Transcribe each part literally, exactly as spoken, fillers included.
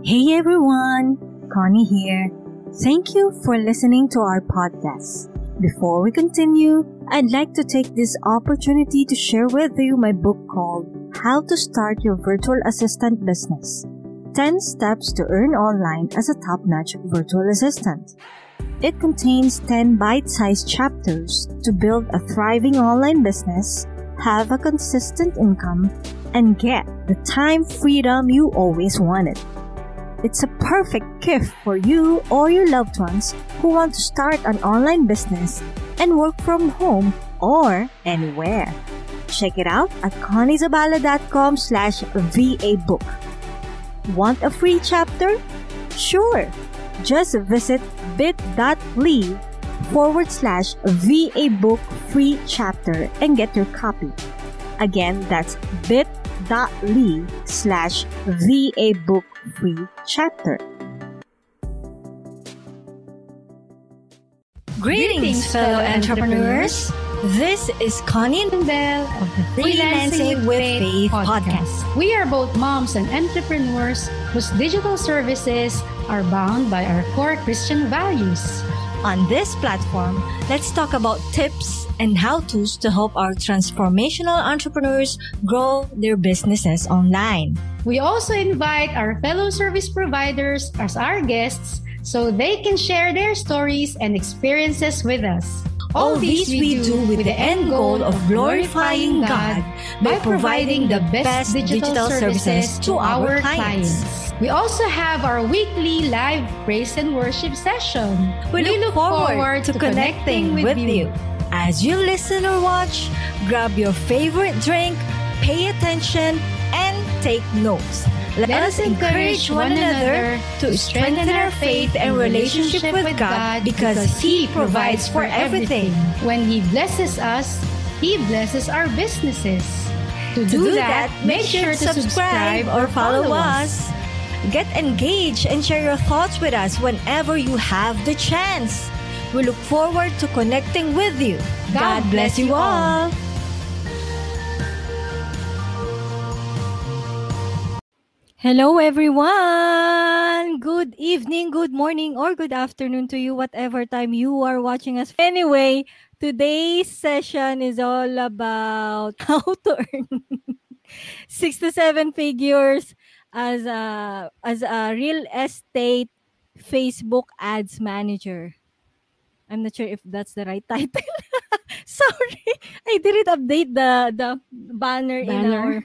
Hey everyone, Connie here. Thank you for listening to our podcast. Before we continue, I'd like to take this opportunity to share with you my book called How to Start Your Virtual Assistant Business. ten Steps to Earn Online as a Top-Notch Virtual Assistant. It contains ten bite-sized chapters to build a thriving online business, have a consistent income, and get the time freedom you always wanted. It's a perfect gift for you or your loved ones who want to start an online business and work from home or anywhere. Check it out at conniezabala.com slash VA book. Want a free chapter? Sure! Just visit bit.ly forward slash VA book free chapter and get your copy. Again, that's bit.ly slash VA book free chapter. Greetings, fellow entrepreneurs! This is Connie and Belle of the Freelancing with Faith podcast. We are both moms and entrepreneurs whose digital services are bound by our core Christian values. On this platform, let's talk about tips and how-tos to help our transformational entrepreneurs grow their businesses online. We also invite our fellow service providers as our guests so they can share their stories and experiences with us. All these we do with the end goal of glorifying God by providing the best digital services to our clients. We also have our weekly live praise and worship session. We, we look, look forward, forward to, to connecting, connecting with you. you. As you listen or watch, grab your favorite drink, pay attention, and take notes. Let, Let us encourage one another to strengthen our faith and relationship with God because He provides for everything. When He blesses us, He blesses our businesses. To do that, make sure to subscribe or follow us. Get engaged and share your thoughts with us whenever you have the chance. We look forward to connecting with you. God, God bless you all. Hello everyone! Good evening, good morning, or good afternoon to you, whatever time you are watching us. Anyway, today's session is all about how to earn six to seven figures as a as a real estate Facebook ads manager. I'm not sure if that's the right title. Sorry, I didn't update the the banner, banner. in our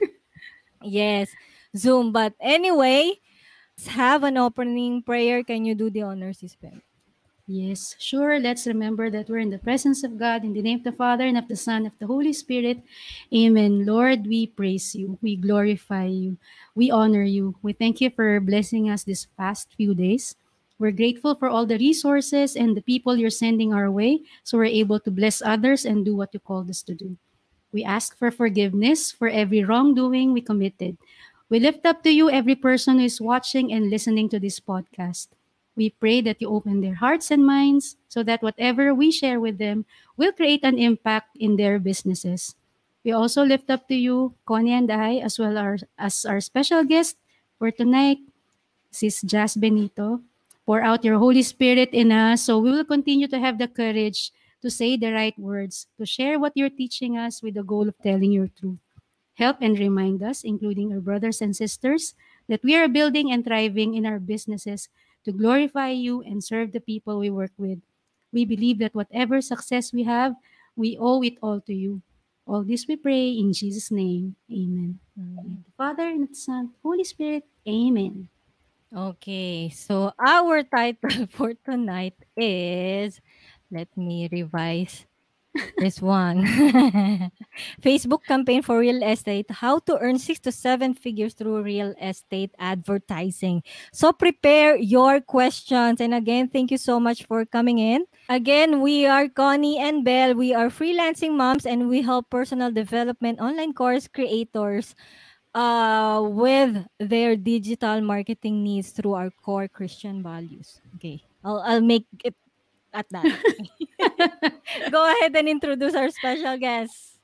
yes Zoom. But anyway, let's have an opening prayer. Can you do the honors, Isabel? Yes, sure. Let's remember that we're in the presence of God, in the name of the Father, and of the Son, and of the Holy Spirit. Amen. Lord, we praise you. We glorify you. We honor you. We thank you for blessing us this past few days. We're grateful for all the resources and the people you're sending our way, so we're able to bless others and do what you called us to do. We ask for forgiveness for every wrongdoing we committed. We lift up to you every person who is watching and listening to this podcast. We pray that you open their hearts and minds so that whatever we share with them will create an impact in their businesses. We also lift up to you, Connie and I, as well as our special guest for tonight, Sis Jazz Benito. Pour out your Holy Spirit in us so we will continue to have the courage to say the right words, to share what you're teaching us with the goal of telling your truth. Help and remind us, including our brothers and sisters, that we are building and thriving in our businesses to glorify you and serve the people we work with. We believe that whatever success we have, we owe it all to you. All this we pray in Jesus' name. Amen. Amen. The Father and the Son, Holy Spirit. Amen. Okay, so our title for tonight is, let me revise this one. Facebook campaign for real estate, how to earn six to seven figures through real estate advertising. So prepare your questions. And again, thank you so much for coming in. Again, we are Connie and Belle. We are freelancing moms and we help personal development online course creators uh, with their digital marketing needs through our core Christian values. Okay, I'll, I'll make it at that. Go ahead and introduce our special guest.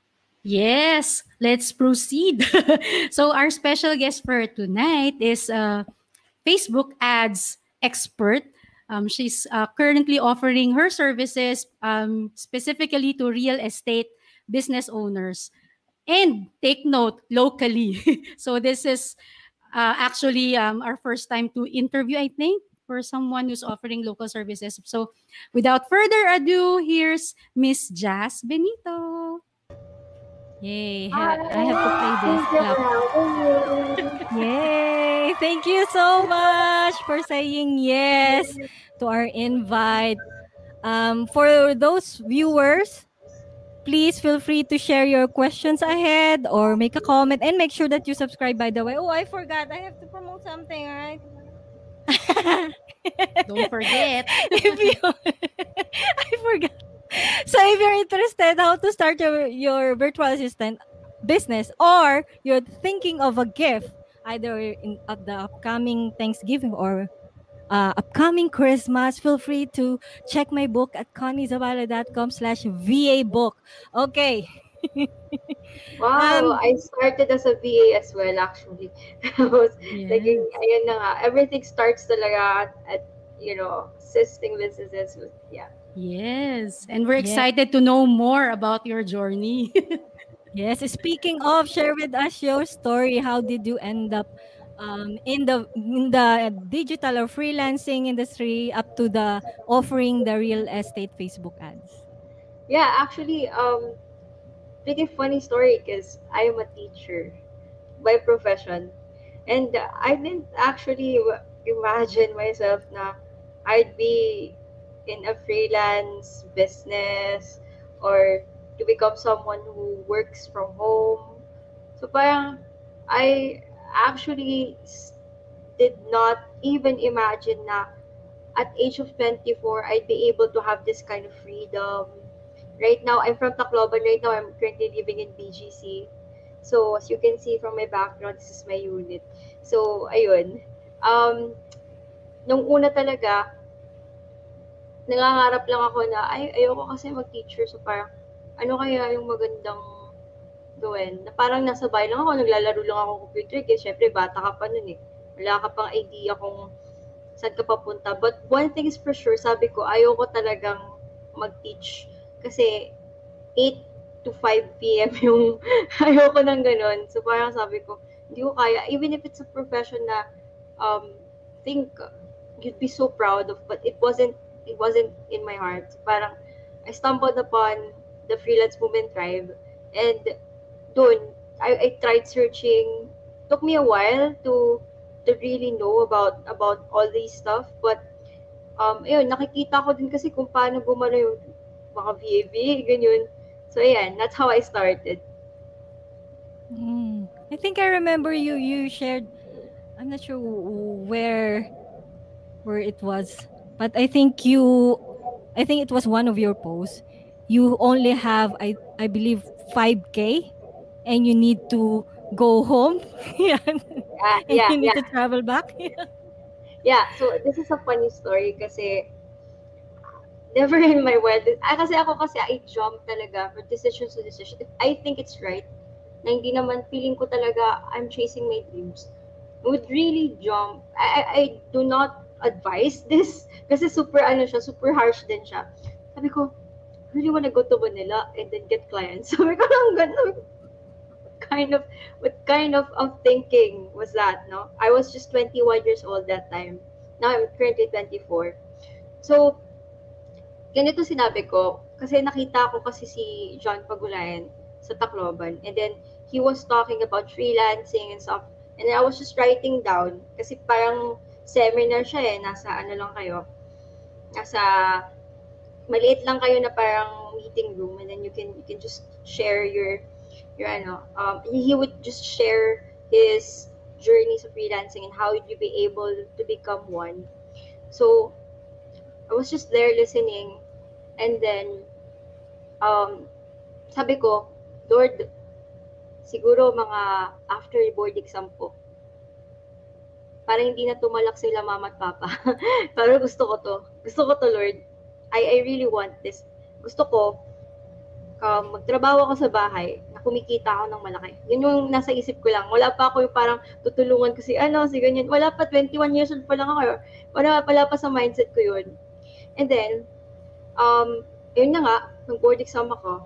Yes, let's proceed. So our special guest for tonight is uh, Facebook ads expert. Um, she's uh, currently offering her services um, specifically to real estate business owners. And take note, locally. So this is uh, actually um, our first time to interview, I think, for someone who's offering local services. So without further ado, here's Miss Jazz Benito. Yay! Ha- I have to play this Thank you clap. for having me. Yay! Thank you so much for saying yes to our invite. Um, for those viewers, please feel free to share your questions ahead or make a comment and make sure that you subscribe, by the way. Oh, I forgot. I have to promote something, all right? Don't forget. If you, I forgot. So if you're interested how to start your, your virtual assistant business, or you're thinking of a gift, either in at the upcoming Thanksgiving or uh, upcoming Christmas, feel free to check my book at conniezavala.com slash VA book. Okay. Wow, Um, I started as a V A as well, actually. I was Yes. naging, ayun na nga, everything starts talaga at, at you know, assisting businesses with, yeah. Yes. And we're Yeah. excited to know more about your journey. Yes, speaking of, share with us your story. How did you end up um, in the in the digital or freelancing industry up to the offering the real estate Facebook ads? Yeah, actually, um, pretty funny story because I am a teacher by profession. And uh, I didn't actually w- imagine myself na I'd be in a freelance business or to become someone who works from home. So parang I actually s- did not even imagine na at age of twenty-four I'd be able to have this kind of freedom. Right now, I'm from Tacloban. Right now, I'm currently living in B G C. So, as you can see from my background, this is my unit. So, ayun. Um, nung una talaga, nangangarap lang ako na, ay, ayoko kasi mag-teacher. So, parang, ano kaya yung magandang gawin? Na parang nasa bahay lang ako, naglalaro lang ako computer. Kasi syempre, bata ka pa nun eh. Wala ka pang idea kung saan ka papunta. But one thing is for sure, sabi ko, ayoko talagang mag-teach. Kasi, eight to five p m yung ayoko ng ganun. So parang sabi ko, hindi ko kaya. Even if it's a profession na um, think you'd be so proud of, but it wasn't, it wasn't in my heart. So parang I stumbled upon the freelance movement tribe, and dun, I, I tried searching. Took me a while to to really know about about all these stuff, but um, ayun, nakikita ko din kasi kung paano gumano yung mga V A V, ganyan. So, ayan, that's how I started. Mm. I think I remember you you shared. I'm not sure where where it was, but I think you. I think it was one of your posts. You only have, I I believe, five k, and you need to go home. Yeah. Yeah, And yeah, you need yeah. to travel back. Yeah, so this is a funny story kasi never in my wildest, ah, kasi ako kasi I jump talaga for decisions to decision. If I think it's right, na hindi naman feeling ko talaga I'm chasing my dreams, I would really jump. I, I, I do not advise this kasi super ano siya, super harsh din siya. Sabi ko, I really wanna go to Manila and then get clients. Sabi ko lang ganun. Kind of, what kind of, of thinking was that, no? I was just twenty-one years old that time. Now I'm currently twenty-four. So, ganito sinabi ko, kasi nakita ko kasi si John Pagulayan sa Tacloban, and then he was talking about freelancing and stuff, and then I was just writing down, kasi parang seminar siya eh, nasa ano lang kayo, nasa maliit lang kayo na parang meeting room, and then you can you can just share your your ano, um, he would just share his journey sa freelancing and how would you be able to become one. So, I was just there listening, and then, um, sabi ko, Lord, siguro mga after board exam po, para hindi na tumalak sila mama at papa. Pero gusto ko to. Gusto ko to, Lord. I, I really want this. Gusto ko, um, magtrabaho ako sa bahay, kumikita ako ng malaki. Yun yung nasa isip ko lang. Wala pa ako yung parang tutulungan ko si ano, si ganyan. Wala pa, twenty-one years old pa lang ako. Wala, wala pa sa mindset ko yun. And then, um, yun na nga, nung board exam ako.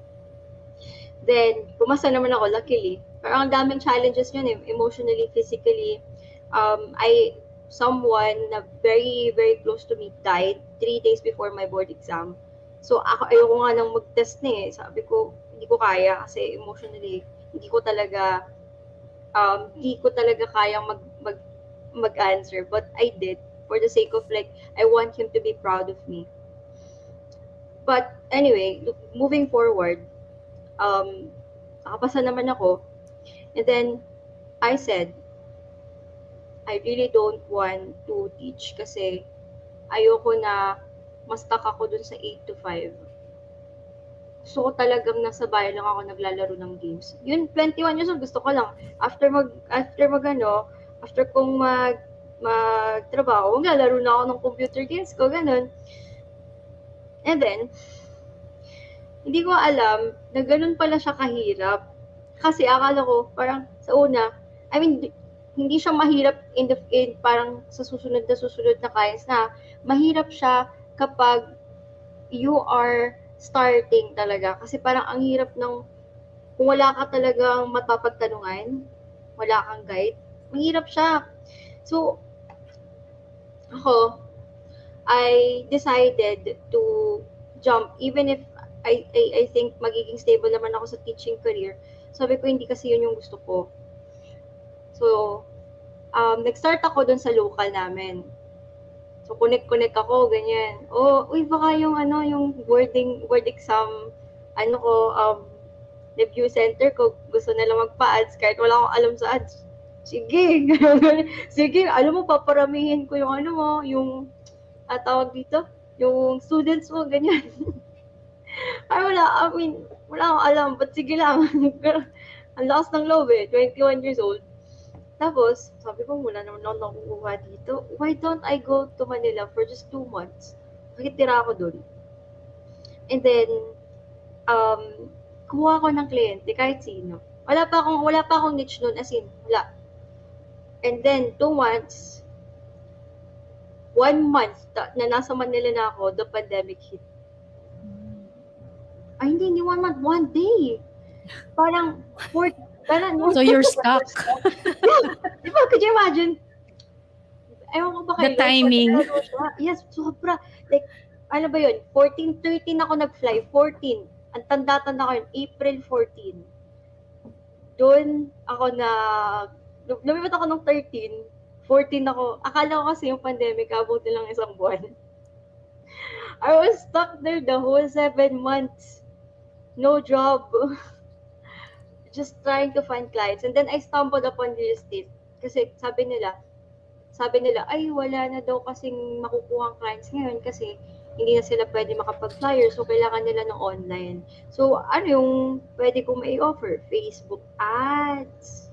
Then, pumasa naman ako, luckily. Pero ang daming challenges yun, eh, emotionally, physically. Um, I, someone na very, very close to me died three days before my board exam. So, ako, ayoko nga nang mag-test na eh. Sabi ko, hindi ko kaya kasi emotionally, hindi ko talaga, um, hindi ko talaga kayang mag, mag, mag-answer. But I did for the sake of like, I want him to be proud of me. But anyway, moving forward, um, nakapasa naman ako. And then, I said, I really don't want to teach kasi ayoko na mas stuck ako dun sa eight to five. So, talagang nasa bahay lang ako naglalaro ng games. Yun, twenty-one years old, gusto ko lang. After mag, after mag ano, after kong mag, magtrabaho, maglalaro na ako ng computer games ko, ganun. And then, hindi ko alam na ganun pala siya kahirap. Kasi akala ko, parang sa una, I mean, hindi siya mahirap in the, in, parang sa susunod na susunod na kinds na, mahirap siya kapag you are starting talaga. Kasi parang ang hirap ng, kung wala ka talagang mapapagtanungan, wala kang guide, mahirap siya. So, ako, I decided to jump, even if I, I, I think magiging stable naman ako sa teaching career. Sabi ko, hindi kasi yun yung gusto ko. So, um, nag-start ako dun sa local namin. So, connect-connect ako, ganyan. Oh, uy, baka yung, ano, yung wording, word exam, ano ko, um, review center ko, gusto nila magpa-ads kahit wala akong alam sa ads. Sige, sige, alam mo, paparamihin ko yung, ano mo, yung, uh, tawag dito, yung students mo, ganyan. Ay, wala, I mean, wala akong alam, but sige lang. Ang lakas ng loob eh, twenty-one years old. Tapos, sabi ko, wala naman ako nakukuha dito. Why don't I go to Manila for just two months? Nakitira ako dun. And then, um, kuha ko ng kliyente, kahit sino. Wala pa akong, wala pa akong niche nun, as in, wala. And then, two months, one month na nasa Manila na ako, the pandemic hit. Ay, hindi, hindi one month, one day. Parang, four, parang, So you're stuck. Yeah, di ba, could you imagine? Ewan ko ba kayo. The timing. Yes, sobra. Like, ano ba yun? fourteen, thirteen ako nag-fly. fourteen. Ang tanda-tanda ko yun, April fourteen. Doon ako na, lumipat ako ng thirteen. fourteen ako. Akala ko kasi yung pandemic, abuti lang isang buwan. I was stuck there the whole seven months. No job. Just trying to find clients. And then I stumbled upon real estate. Kasi sabi nila, sabi nila, ay wala na daw kasing makukuha ang clients ngayon kasi hindi na sila pwede makapag-flyer. So, kailangan nila ng online. So, ano yung pwede kong mai-offer? Facebook ads.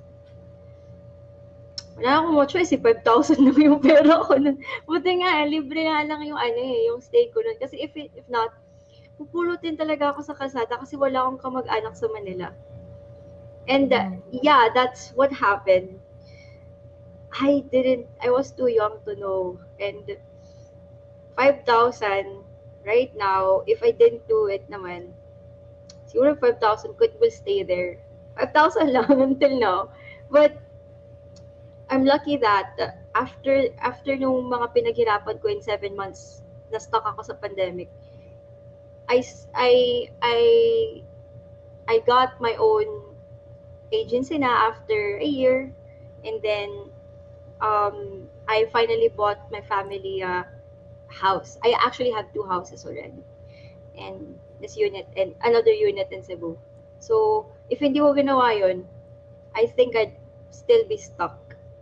Wala akong mo choice, eh, five thousand lang yung pera ko nun. Buti nga, eh, libre nga lang yung ano eh, yung stay ko nun. Kasi if, if not, pupulutin talaga ako sa kalsada kasi wala akong kamag-anak sa Manila. And uh, yeah, that's what happened. I didn't, I was too young to know. And five thousand right now, if I didn't do it naman, siguro five thousand could will stay there. five thousand lang until now. But I'm lucky that uh, after after nung mga pinaghirapan ko in seven months, na stuck ako sa pandemic, I I I I got my own agency na after a year, and then um I finally bought my family a house. I actually have two houses already, and this unit and another unit in Cebu. So if hindi ko ginawa yun, I think I'd still be stuck.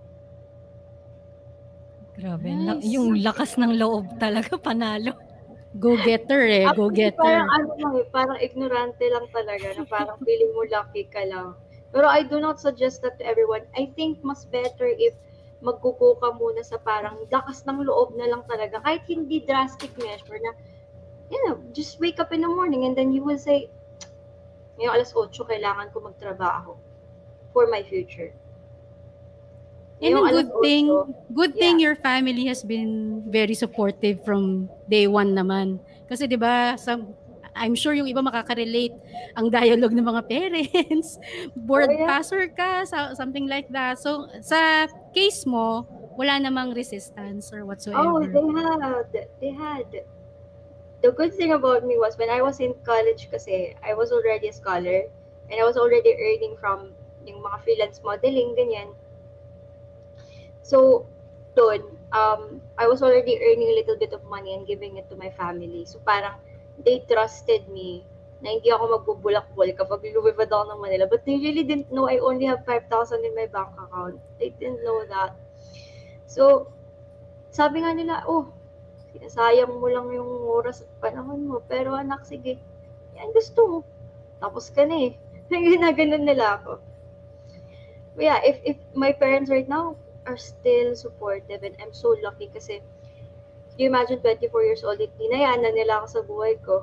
Grabe, Nice. la- yung lakas ng loob talaga, panalo. Go-getter eh, Actually, go-getter. parang ano lang eh, parang ignorante lang talaga na parang feeling mo lucky ka lang. Pero I do not suggest that to everyone. I think mas better if magkuko ka muna sa parang lakas ng loob na lang talaga. Kahit hindi drastic measure na, you know, just wake up in the morning and then you will say, Ngayong alas otso, kailangan ko magtrabaho for my future. And Ngayong a alas good thing, otso, good thing yeah. your family has been very supportive from day one naman. Kasi 'di ba, some I'm sure yung iba makaka-relate ang dialogue ng mga parents. Oh, Board yeah. passer ka, so- something like that. So sa case mo, wala namang resistance or Oh, whatsoever. they had. They had. The good thing about me was when I was in college kasi, I was already a scholar and I was already earning from yung mga freelance modeling, ganyan. So, doon, um, I was already earning a little bit of money and giving it to my family. So, parang they trusted me na hindi ako magbubulakbol kapag lumipad ako ng Manila. But they really didn't know I only have five thousand in my bank account. They didn't know that. So, sabi nga nila, oh, sayang mo lang yung oras at panahon mo. Pero anak, sige, yan gusto mo. Tapos ka na eh. Ginaganon nila ako. But yeah, if, if my parents right now are still supportive and I'm so lucky kasi you imagine twenty-four years old, hinayaan na nila ako sa buhay ko.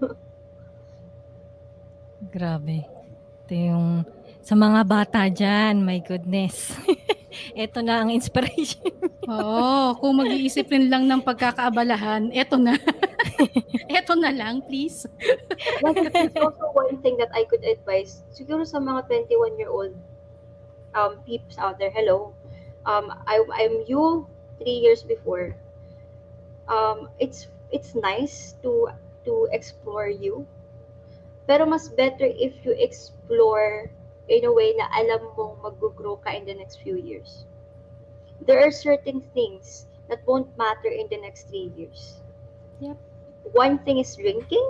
Grabe. Ito yung sa mga bata dyan, my goodness. Ito na ang inspiration. Oo, kung mag-iisip rin lang ng pagkakaabalahan, eto na. Eto na lang, please. But there's also one thing that I could advise, siguro sa mga twenty-one-year-old um, peeps out there, hello. Um, I, I'm you three years before. Um, it's it's nice to to explore you. Pero mas better if you explore in a way na alam mong mag-grow ka in the next few years. There are certain things that won't matter in the next three years. Yep. One thing is drinking.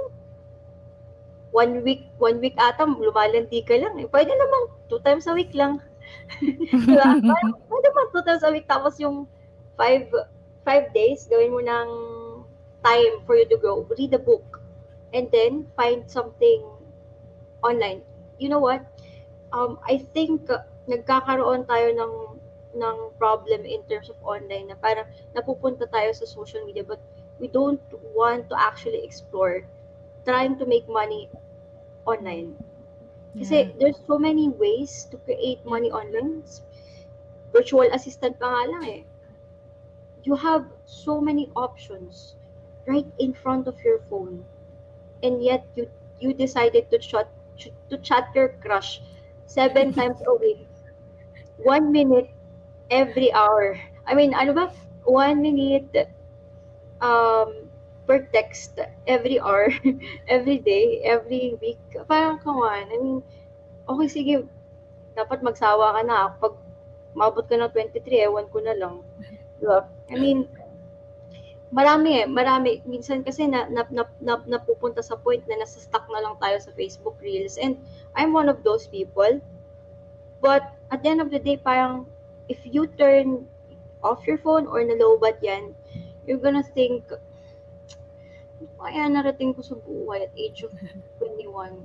One week, one week ata, lumalandi ka lang. Eh. Pwede naman, two times a week lang. Diba? Parang, pwede naman two times a week, tapos yung five, five days, gawin mo ng time for you to grow. Read a book. And then, find something online. You know what? Um, I think uh, nagkakaroon tayo ng ng problem in terms of online na parang napupunta tayo sa social media but we don't want to actually explore trying to make money online. Kasi Yeah. there's so many ways to create money online. Virtual assistant pa nga lang eh. You have so many options right in front of your phone. And yet you you decided to chat to chat your crush seven times a week. One minute every hour. I mean, ano ba? One minute um, per text every hour, every day, every week. Parang, come on. I mean, okay, sige. Dapat magsawa ka na. Pag maabot ka ng twenty-three, ewan ko na lang. Diba? I mean, marami eh. Marami. Minsan kasi na, na, na, na, napupunta sa point na nasa stuck na lang tayo sa Facebook Reels. And I'm one of those people. But at the end of the day, parang if you turn off your phone or nalobat yan, you're gonna think, kaya narating ko sa buhay at age of twenty-one.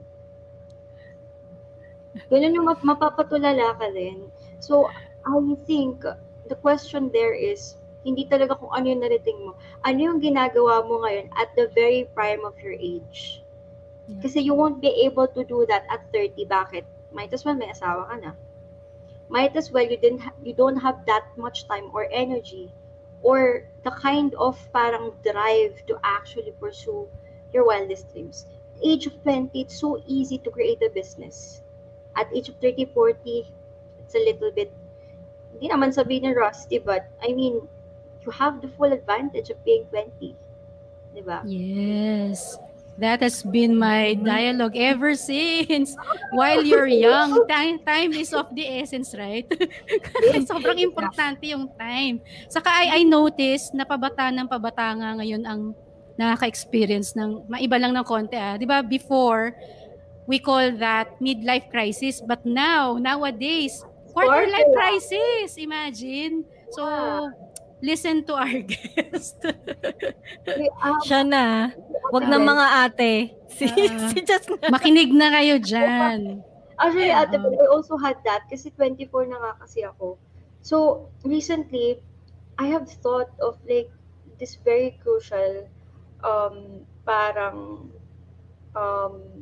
Ganun yung map- mapapatulala ka rin. So, I think the question there is, hindi talaga kung ano yung narating mo. Ano yung ginagawa mo ngayon at the very prime of your age? Yeah. Kasi you won't be able to do that at thirty. Bakit? Might as well may asawa ka na. Might as well you didn't ha- you don't have that much time or energy or the kind of parang drive to actually pursue your wildest dreams. At age of twenty, it's so easy to create a business. At age of thirty, forty, it's a little bit, hindi naman sabihin na rusty, but I mean, you have the full advantage of being twenty. Diba? Yes. That has been my dialogue ever since. While you're young, time, time is of the essence, right? Sobrang importante yung time. Saka I, I noticed na pabata ng pabata nga ngayon ang nakaka-experience ng maiba lang ng konti. Ah. Di ba before, we call that midlife crisis. But now, nowadays, quarter life crisis. Imagine. So, listen to our guest. Um, Siya na. Wag na mga ate. Si, Ah. si Just na. Makinig na kayo dyan. Actually, Ate Oo. Bel, I also had that kasi twenty-four na nga kasi ako. So, recently, I have thought of like this very crucial um, parang um,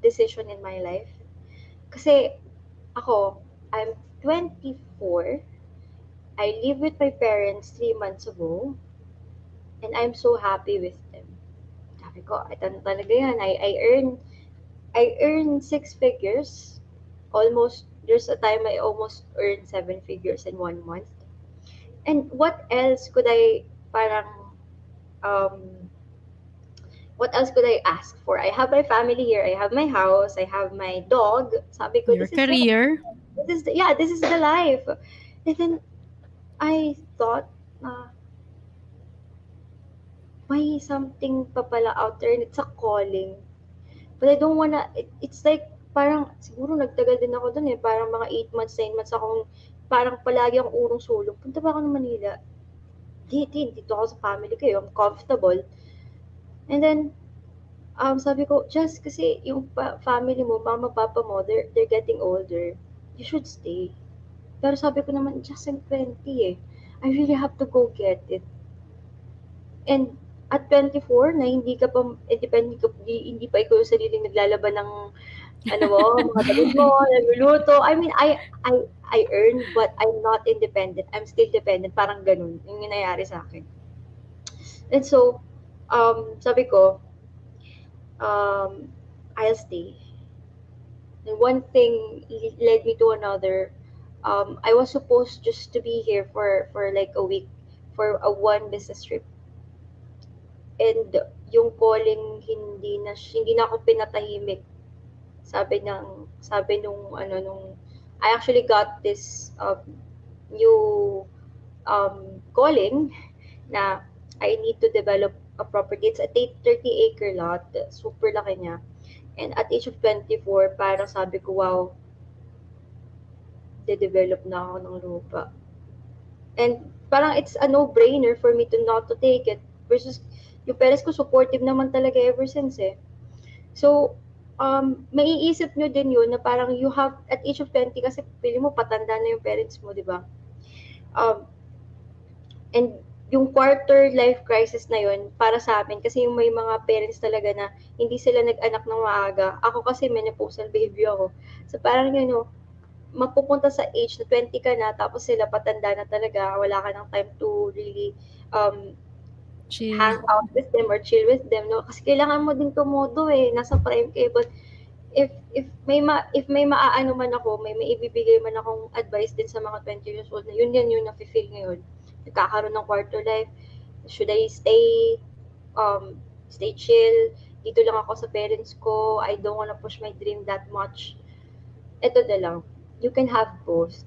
decision in my life. Kasi ako, I'm twenty-four. I live with my parents three months ago. And I'm so happy with them. Sabi ko, ito na talaga yan. I, I earn, I earn six figures. Almost, there's a time I almost earned seven figures in one month. And what else could I, parang, um, what else could I ask for? I have my family here. I have my house. I have my dog. Sabi ko, Your this is the, career. this is the, yeah, this is the life. And then I thought, uh, may something pa pala out there and it's a calling. But I don't wanna, it, it's like, parang, siguro nagtagal din ako dun eh. Parang mga eight months, nine months akong, parang palagi akong urong-sulong. Punta ba ako ng Manila? Di, di, dito ako sa family ko. I'm comfortable. And then, um, sabi ko, just kasi yung pa- family mo, mama, papa mo, they're, they're getting older. You should stay. Pero sabi ko naman, just I'm twenty eh. I really have to go get it. And at twenty-four, na hindi ka pa, independent ka, hindi, hindi pa ikaw yung sariling naglalaban ng, ano mo, mga damit mo, nagluluto. I mean, I, I, I earn, but I'm not independent. I'm still dependent. Parang ganun. Yung nangyayari sa akin. And so, um, sabi ko, um, I'll stay. And one thing led me to another. Um, I was supposed just to be here for, for like a week for a one business trip. And yung calling, hindi na, hindi na ako pinatahimik. Sabi ng, sabi nung, ano, nung, I actually got this um, new um, calling na I need to develop a property. It's a thirty acre lot. Super laki niya. And at age of twenty-four, parang sabi ko, wow, de-develop na ako ng lupa. And parang it's a no-brainer for me to not to take it. Versus, yung parents ko supportive naman talaga ever since eh. So, um, maiisip nyo din yun na parang you have, at age of twenty, kasi pili mo patanda na yung parents mo, di ba? Um, and yung quarter life crisis na yun, para sa amin, kasi yung may mga parents talaga na hindi sila nag-anak ng maaga. Ako kasi menopausal baby ako. So parang yun, know, mapupunta sa age na twenty ka na, tapos sila patanda na talaga, wala ka ng time to really um, Chill. hang out with them or chill with them, no? Kasi kailangan mo din tumodo eh, nasa prime ka eh. But if if may ma, if may maaano man ako, may may ibibigay man akong advice din sa mga twenty years old na yun yan yung nafe-feel ngayon. Nagkakaroon ng quarter life. Should I stay um stay chill? Dito lang ako sa parents ko. I don't wanna push my dream that much. Ito na lang. You can have both.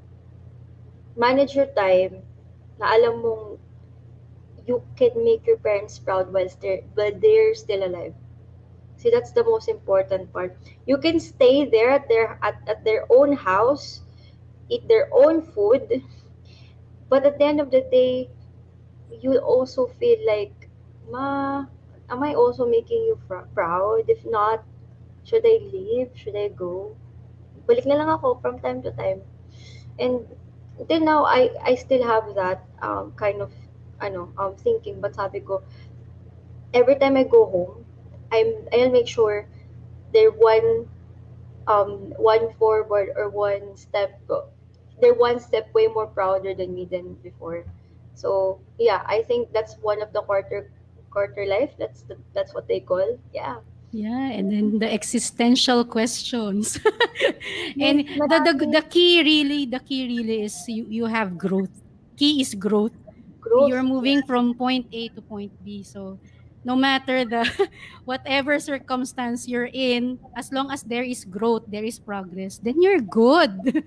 Manage your time na alam mong you can make your parents proud while they're, while they're still alive. See, that's the most important part. You can stay there at their at, at their own house, eat their own food, but at the end of the day, you also feel like, ma, am I also making you fr- proud? If not, should I leave? Should I go? Balik na lang ako from time to time. And until now, I, I still have that um, kind of ano, um, thinking, but sabi ko, every time I go home, I'm, I'll make sure they're one, um, one forward or one step, they're one step way more prouder than me than before. So, yeah, I think that's one of the quarter, quarter life. That's the, that's what they call, yeah. Yeah, and then the existential questions. And the, the the key really, the key really is you, you have growth. Key is growth. Growth. You're moving from point A to point B. So no matter the whatever circumstance you're in, as long as there is growth, there is progress, then you're good.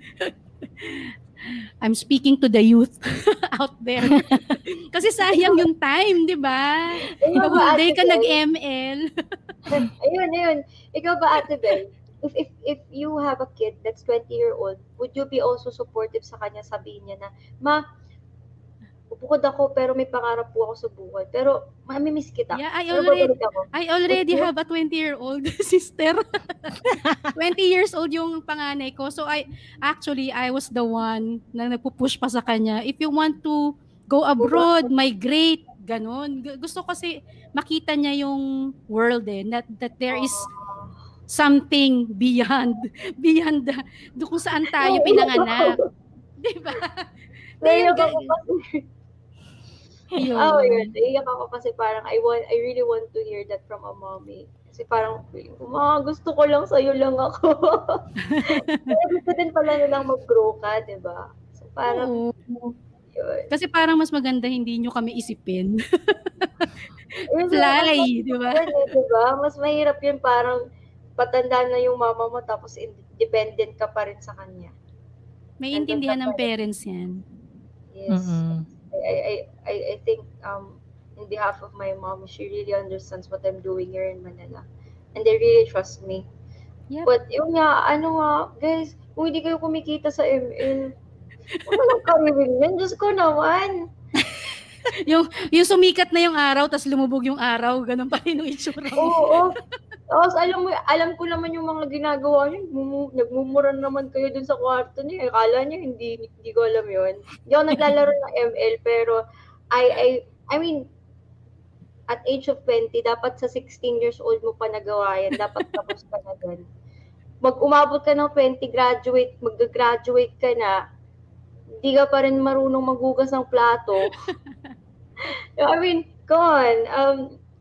I'm speaking to the youth out there. Kasi sayang yung time, di ba? The whole day ka nag-M L. Ayun, ayun. Ikaw ba, Ate Bel? If, if, if you have a kid that's twenty year old, would you be also supportive sa kanya, sabihin niya na, ma, bukod ako pero may pangarap po ako sa buhay. Pero mamimiss kita. Yeah, I Pero already babalik ako. I already Would you? have a twenty-year-old sister. twenty years old yung panganay ko. So I actually I was the one na nagpupush pa sa kanya. If you want to go abroad, migrate, ganun. Gu- Gusto kasi makita niya yung world eh, that that there is something beyond, beyond the, do kung saan tayo pinanganak. Diba? Naiyak ako kasi. Yun. Oh, yun. Naiyak ako kasi parang I want, I really want to hear that from a mommy. Kasi parang feeling ko, ma, gusto ko lang sa'yo lang ako. Pero gusto din pala nilang mag-grow ka, di ba? So parang, Oo. yun. Kasi parang mas maganda hindi nyo kami isipin. Yun, Fly, mas- di ba? yun eh, di ba? Mas mahirap yun parang patanda na yung mama mo tapos independent ka pa rin sa kanya. May intindihan ng parents yan. Yes. Mm-mm. I, I, I, I I think um, in behalf of my mom, she really understands what I'm doing here in Manila. And they really trust me. Yep. But yun nga, ano nga, guys, kung hindi kayo kumikita sa M L, wala lang kariwin yan. Diyos ko naman. Yung, yung sumikat na yung araw, tas lumubog yung araw, ganun pa rin yung itsura mo. Oo, oo. Tapos alam mo, alam ko naman yung mga ginagawa niyo. Mumu- Nagmumura naman kayo dun sa kwarto niyo. Akala niyo, hindi, hindi ko alam yun. Hindi ako naglalaro ng M L, pero I, I, I mean, at age of twenty, dapat sa sixteen years old mo pa nagawa yan. Dapat tapos ka na dun. Mag umabot ka ng twenty, graduate, mag-graduate ka na, hindi ka pa rin marunong maghugas ng plato. I mean, come on. Um,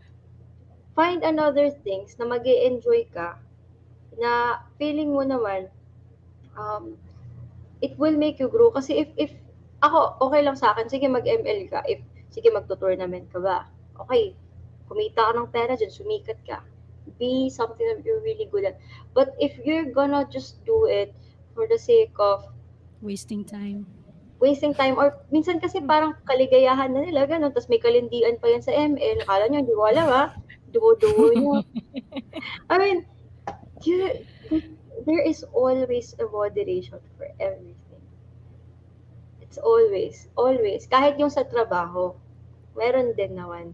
find another things na mag-e-enjoy ka, na feeling mo naman, um, it will make you grow. Kasi if, if, ako, okay lang sa akin, sige mag-M L ka. If, sige magto-tournament ka ba? Okay, kumita ka ng pera dyan, sumikat ka. Be something that you're really good at. But if you're gonna just do it for the sake of Wasting time. wasting time, or minsan kasi parang kaligayahan na nila, ganun, tapos may kalindian pa yan sa M L, akala nyo, hindi ko alam ha, duwo-duwo nyo. I mean, you, there is always a moderation for everything. It's always, always, kahit yung sa trabaho, meron din naman.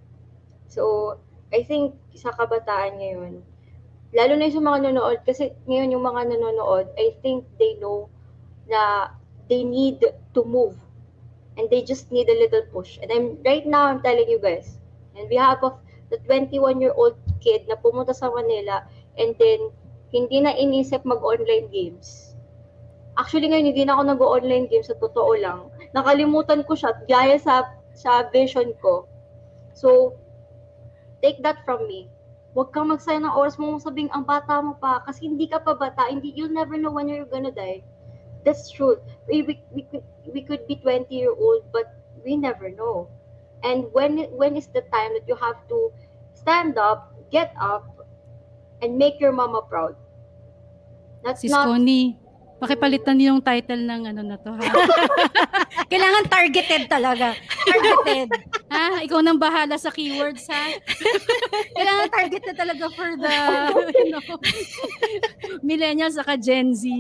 So, I think sa kabataan ngayon, lalo na yung sa mga nanonood, kasi ngayon yung mga nanonood, I think they know na they need to move and they just need a little push. And I'm right now I'm telling you guys, on behalf of the twenty-one-year-old kid na pumunta sa Manila and then hindi na inisip mag-online games. Actually ngayon hindi na ako nag-online games, sa totoo lang. Nakalimutan ko siya gaya sa sa vision ko. So take that from me. Huwag kang magsayang ng oras mo sabing ang bata mo pa kasi hindi ka pa bata, hindi, you'll never know when you're gonna die. That's true. We, we, we, could, we could be twenty year old, but we never know. And when when is the time that you have to stand up, get up, and make your mama proud? That's Sis not... Connie, pakipalitan niyo yung title ng ano na to ha. Kailangan targeted talaga. Targeted. Ha? Ikaw nang bahala sa keywords ha. Kailangan targeted talaga for the you know, millennials saka Gen Z.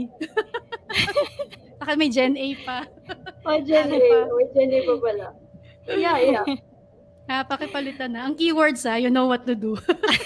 Saka may Gen A pa. Oh, Gen A. Oh, Gen A pa pala. Yeah, yeah. Ha, pakipalitan na. Ang keywords ha, you know what to do.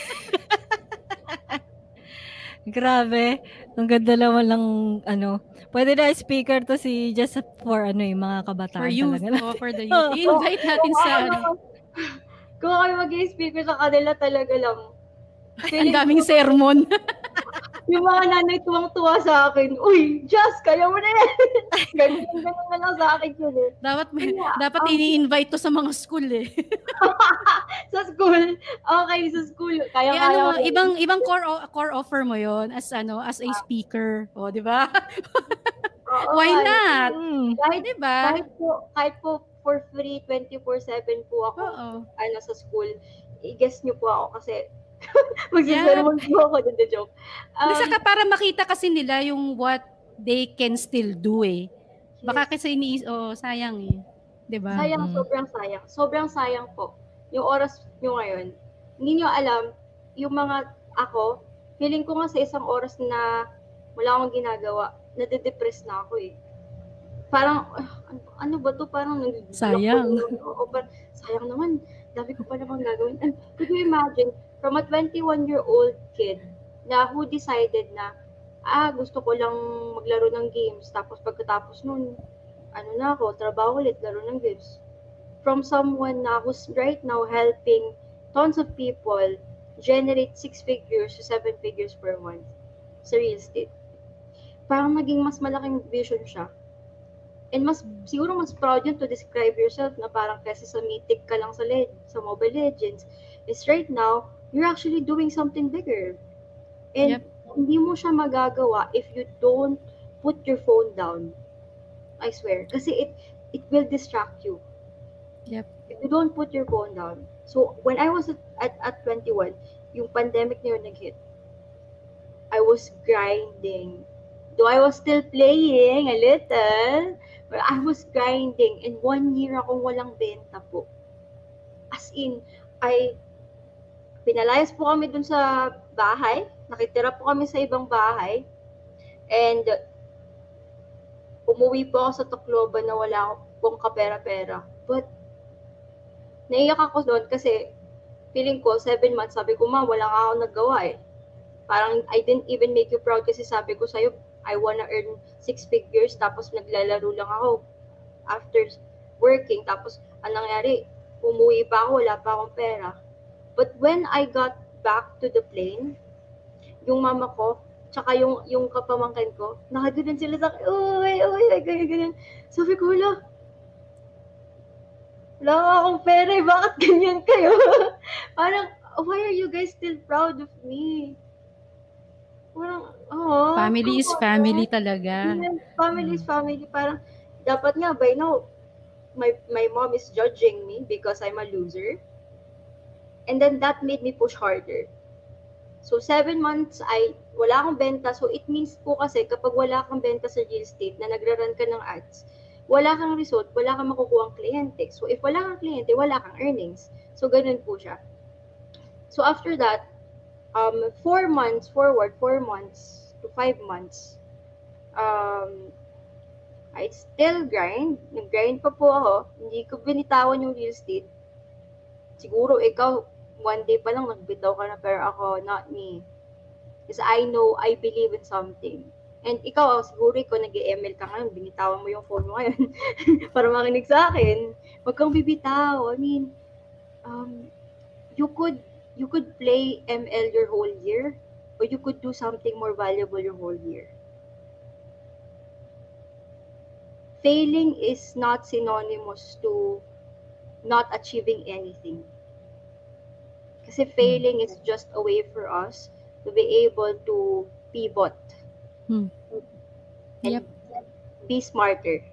Grabe. Ang ganda naman lang, ano. Pwede na speaker to si just for ano yung mga kabataan For youth. talaga. Oh, for the youth. I-invite natin sa ano. Kung ako mag-speaker sa kanila talaga lang. Ang daming sermon. Yung mga nanay tuwang-tuwa sa akin, uy, Just, kaya mo na yan. Ganun, ganun na lang sa akin yun eh. Dapat may, Yeah, dapat um, ini-invite to sa mga school eh. Sa school, okay, sa school, kaya Eh, kaya ano, ko. ibang ibang core o- core offer mo 'yon as ano, as a speaker. O, di ba? Oo, Why kahit- not? Hmm. Kahit, Di ba? kahit po, kahit po for free, twenty-four seven po ako, Oo. ano, sa school, i-guess nyo po ako kasi magsisermon po ako, hindi joke. Um, Saka para makita kasi nila yung what they can still do eh. Baka kasi ni oh, sayang eh. 'Di ba? Sayang, Mm. sobrang sayang. Sobrang sayang po. Yung oras nyo ngayon, hindi nyo alam, yung mga ako, feeling ko nga sa isang oras na wala akong ginagawa, nade-depress na ako eh. Parang, ah, ano, ano ba to? Parang nag- Sayang. Oo, parang, sayang naman. Dami ko pa namang gagawin. And could you imagine, from a twenty-one-year-old kid na who decided na, ah, gusto ko lang maglaro ng games. Tapos pagkatapos nun, ano na ako, trabaho ulit, laro ng games. From someone na who's right now helping tons of people generate six figures to seven figures per month sa real estate. Parang naging mas malaking vision siya. And mas, siguro mas proud yun to describe yourself na parang kasi sa mythic ka lang sa, le- sa Mobile Legends. Is right now, you're actually doing something bigger. And Yep. hindi mo siya magagawa if you don't put your phone down. I swear. Kasi it it will distract you. Yep. If you don't put your phone down. So, when I was at, at, at twenty-one, yung pandemic na yun nag-hit, I was grinding. Though I was still playing a little, but I was grinding. And one year akong walang benta po. As in, I, pinalayas po kami dun sa bahay. Nakitira po kami sa ibang bahay. And, umuwi po ako sa Tacloban na wala akong kapera-pera. But, naiyak ako doon kasi feeling ko, seven months, sabi ko, ma, wala nga ako naggawa eh. Parang, I didn't even make you proud kasi sabi ko sa'yo, I wanna earn six figures, tapos naglalaro lang ako after working. Tapos, anong nangyari, umuwi pa ako, wala pa akong pera. But when I got back to the plane, yung mama ko, tsaka yung, yung kapamangkin ko, nakaganon sila sa akin, uy, uy, uy, ganyan, ganyan. Sabi ko, wala, wala nga akong pera eh, bakit ganyan kayo? Parang, why are you guys still proud of me? Parang, oh, Family is family talaga. Family is family. Parang, dapat nga, by now, my, my mom is judging me because I'm a loser. And then, that made me push harder. So, seven months, ay, wala akong benta. So, it means po kasi, kapag wala kang benta sa real estate, na nagra-run ka ng ads, wala kang result, wala kang makukuha ang kliyente. So, if wala kang kliyente, wala kang earnings. So, ganun po siya. So, after that, um, four months forward, four months to five months, um, I still grind. Nag-grind pa po ako. Hindi ko binitawan yung real estate. Siguro ikaw, one day pa lang nagbitaw ka na, pero ako, not me. Because I know, I believe in something. And ikaw, siguro ikaw nag-M L ka ngayon, binitawan mo yung phone mo ngayon para makinig sa akin. Huwag kang bibitaw. I mean, um, you could you could play M L your whole year, or you could do something more valuable your whole year. Failing is not synonymous to not achieving anything. Kasi failing is just a way for us to be able to pivot. Hmm. And Yep. be smarter.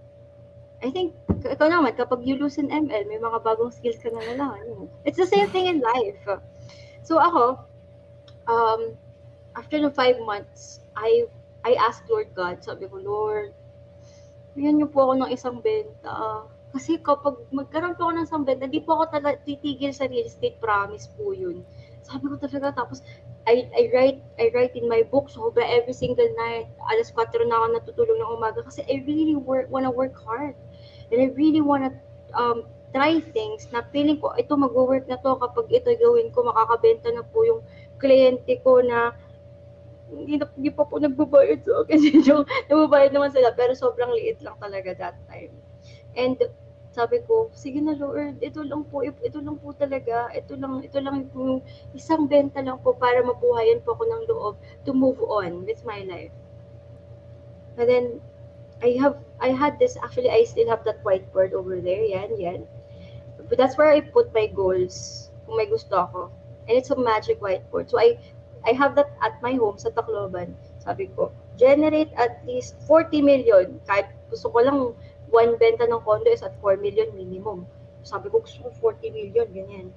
I think, ikaw naman, kapag you lose an M L, may mga bagong skills ka na nalang. You know? It's the same thing in life. So ako, um, after the five months, I I asked Lord God, sabi ko, Lord, bigyan niyo po ako ng isang benta. Kasi kapag magkaroon po ako ng isang benta, di po ako talaga titigil sa real estate, promise po yun. Sabi ko talaga, tapos I, I write I write in my book, sobra every single night, alas kwatro na ako natutulog ng umaga kasi I really work, wanna work hard. And I really wanna um, try things na feeling ko, ito mag-work na to, kapag ito gawin ko, makakabenta na po yung kliyente ko na hindi, na, hindi pa po nagbabayad sa akin. Nagbabayad naman sila, pero sobrang liit lang talaga that time. And sabi ko, sige na Lord, ito lang po, ito lang po talaga, ito lang, ito lang yung isang benta lang po para mabuhayan po ako ng loob to move on with my life. And then, I have, I had this, actually, I still have that whiteboard over there, yan, yan. But that's where I put my goals, kung may gusto ako. And it's a magic whiteboard. So I, I have that at my home sa Tacloban. Sabi ko, generate at least forty million. Kahit gusto ko lang, one benta ng condo is at four million minimum. Sabi ko, gusto ko forty million, ganyan.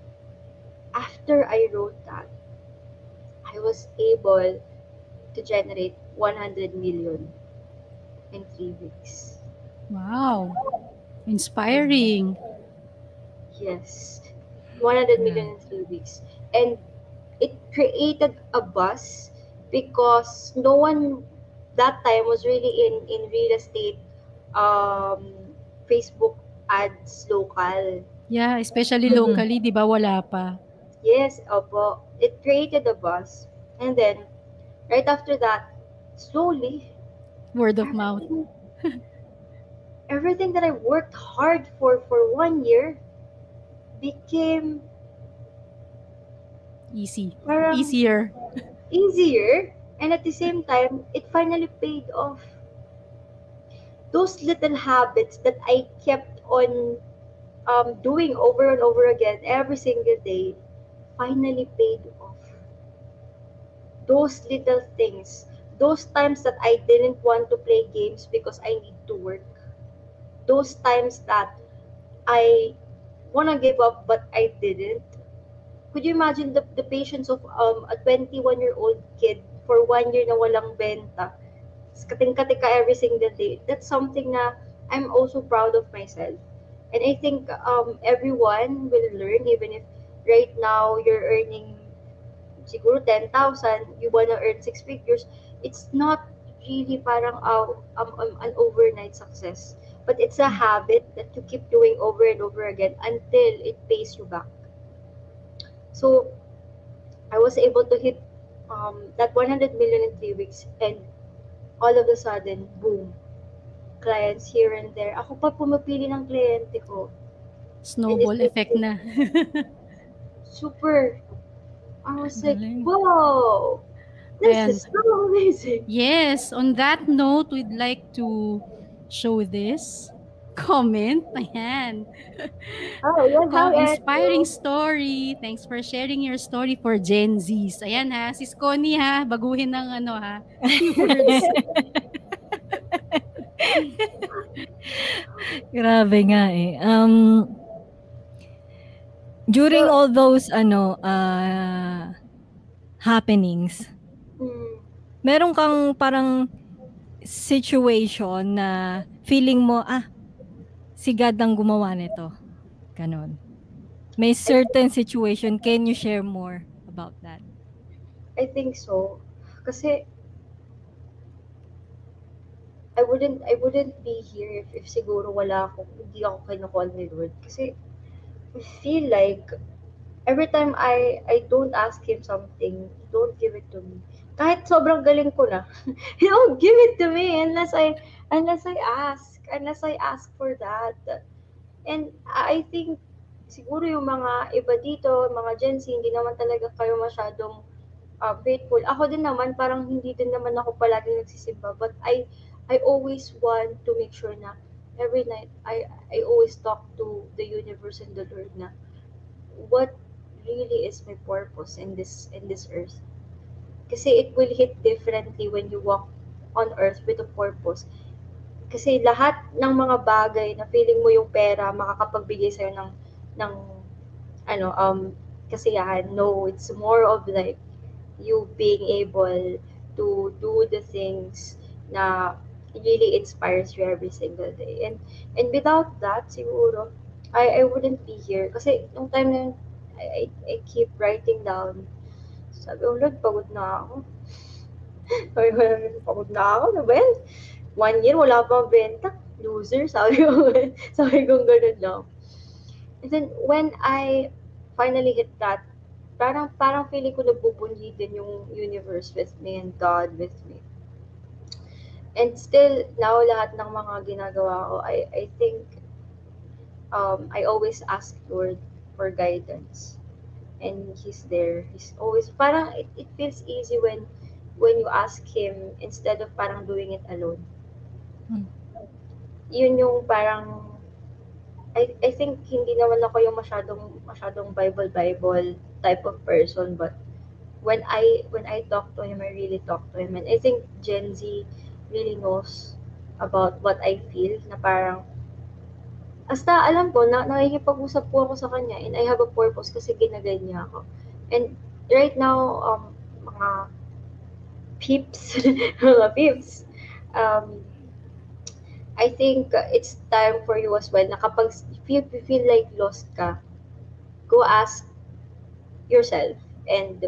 After I wrote that, I was able to generate one hundred million in three weeks. Wow. Inspiring. Yes. one hundred million in three weeks. And it created a buzz because no one that time was really in, in real estate um, Facebook ads local. Yeah, especially Mhm. locally, di ba wala pa? Yes, opo. It created a buzz. And then, right after that, slowly, Word of mouth. everything, everything that I worked hard for for one year became Easy. Parang Easier. easier, and at the same time, it finally paid off. Those little habits that I kept on um, doing over and over again every single day finally paid off. Those little things, those times that I didn't want to play games because I need to work, those times that I want to give up but I didn't. Could you imagine the, the patience of um, a twenty-one year old kid for one year na walang benta? Kating-kati ka every single day. That's something na I'm also proud of myself. And I think um, everyone will learn, even if right now you're earning siguro ten thousand, you wanna earn six figures. It's not really parang uh, um, um, an overnight success. But it's a habit that you keep doing over and over again until it pays you back. So I was able to hit um, that one hundred million in three weeks, and all of a sudden, boom, clients here and there. Ako pa pumipili ng kliyente ko. Snowball effect na. Super. I was like, Galing. wow, this Ayan. is so amazing. Yes, on that note, we'd like to show this comment. Ayan. Oh, yan, how Com- inspiring story. Thanks for sharing your story for Gen Zs. Ayan ha, sis Connie ha, baguhin ng ano ha, words. Grabe nga eh. Um, during So- all those ano uh, happenings, Hmm. meron kang parang situation na feeling mo, ah, si God ang gumawa nito. Ganon. May certain situation. Can you share more about that? I think so. Kasi I wouldn't I wouldn't be here if, if siguro wala ako, hindi ako kinukall ni Lord. Kasi I feel like every time I I don't ask him something, he don't give it to me. Kahit sobrang galing ko na, he don't give it to me unless I unless I ask, unless I ask for that. And I think siguro yung mga iba dito, mga Gen Z, hindi naman talaga kayo masyadong uh, faithful. Ako din naman, parang hindi din naman ako palagi nagsisimba. But I I always want to make sure na every night, I I always talk to the universe and the Lord na what really is my purpose in this in this earth. Kasi it will hit differently when you walk on earth with a purpose. Kasi lahat ng mga bagay na feeling mo yung pera makakapagbigay sa'yo ng ng ano um kasiyahan. No, it's more of like you being able to do the things na really inspires you every single day. And and without that, siguro, I I wouldn't be here. Kasi nung time na yun, I, I, I keep writing down. Sabi ko, Lord, pagod na ako. Sabi ko, pagod na ako. Ano ba yan? One year, wala pang benta. Loser, sabi ko. Sabi ko, ganun lang. And then, when I finally hit that, parang parang feeling ko nabubunyi din yung universe with me and God with me. And still, now, lahat ng mga ginagawa ko, I, I think, um, I always ask Lord for guidance. And He's there. He's always, parang it, it feels easy when when you ask Him instead of parang doing it alone. Hmm. Yun yung parang, I, I think hindi naman ako yung masyadong masyadong Bible Bible type of person, but when I when I talk to him, I really talk to him, and I think Gen Z really knows about what I feel, na parang hasta alam ko na nakikipag-usap po ako sa kanya and I have a purpose kasi ginagay niya ako. And right now, um, mga peeps, mga peeps, um, I think uh, it's time for you as well na kapag if you feel like lost ka, go ask yourself and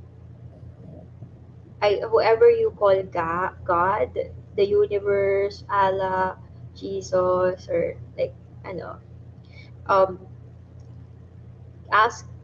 I whoever you call ga, God, the universe, Allah, Jesus, or like ano, um, ask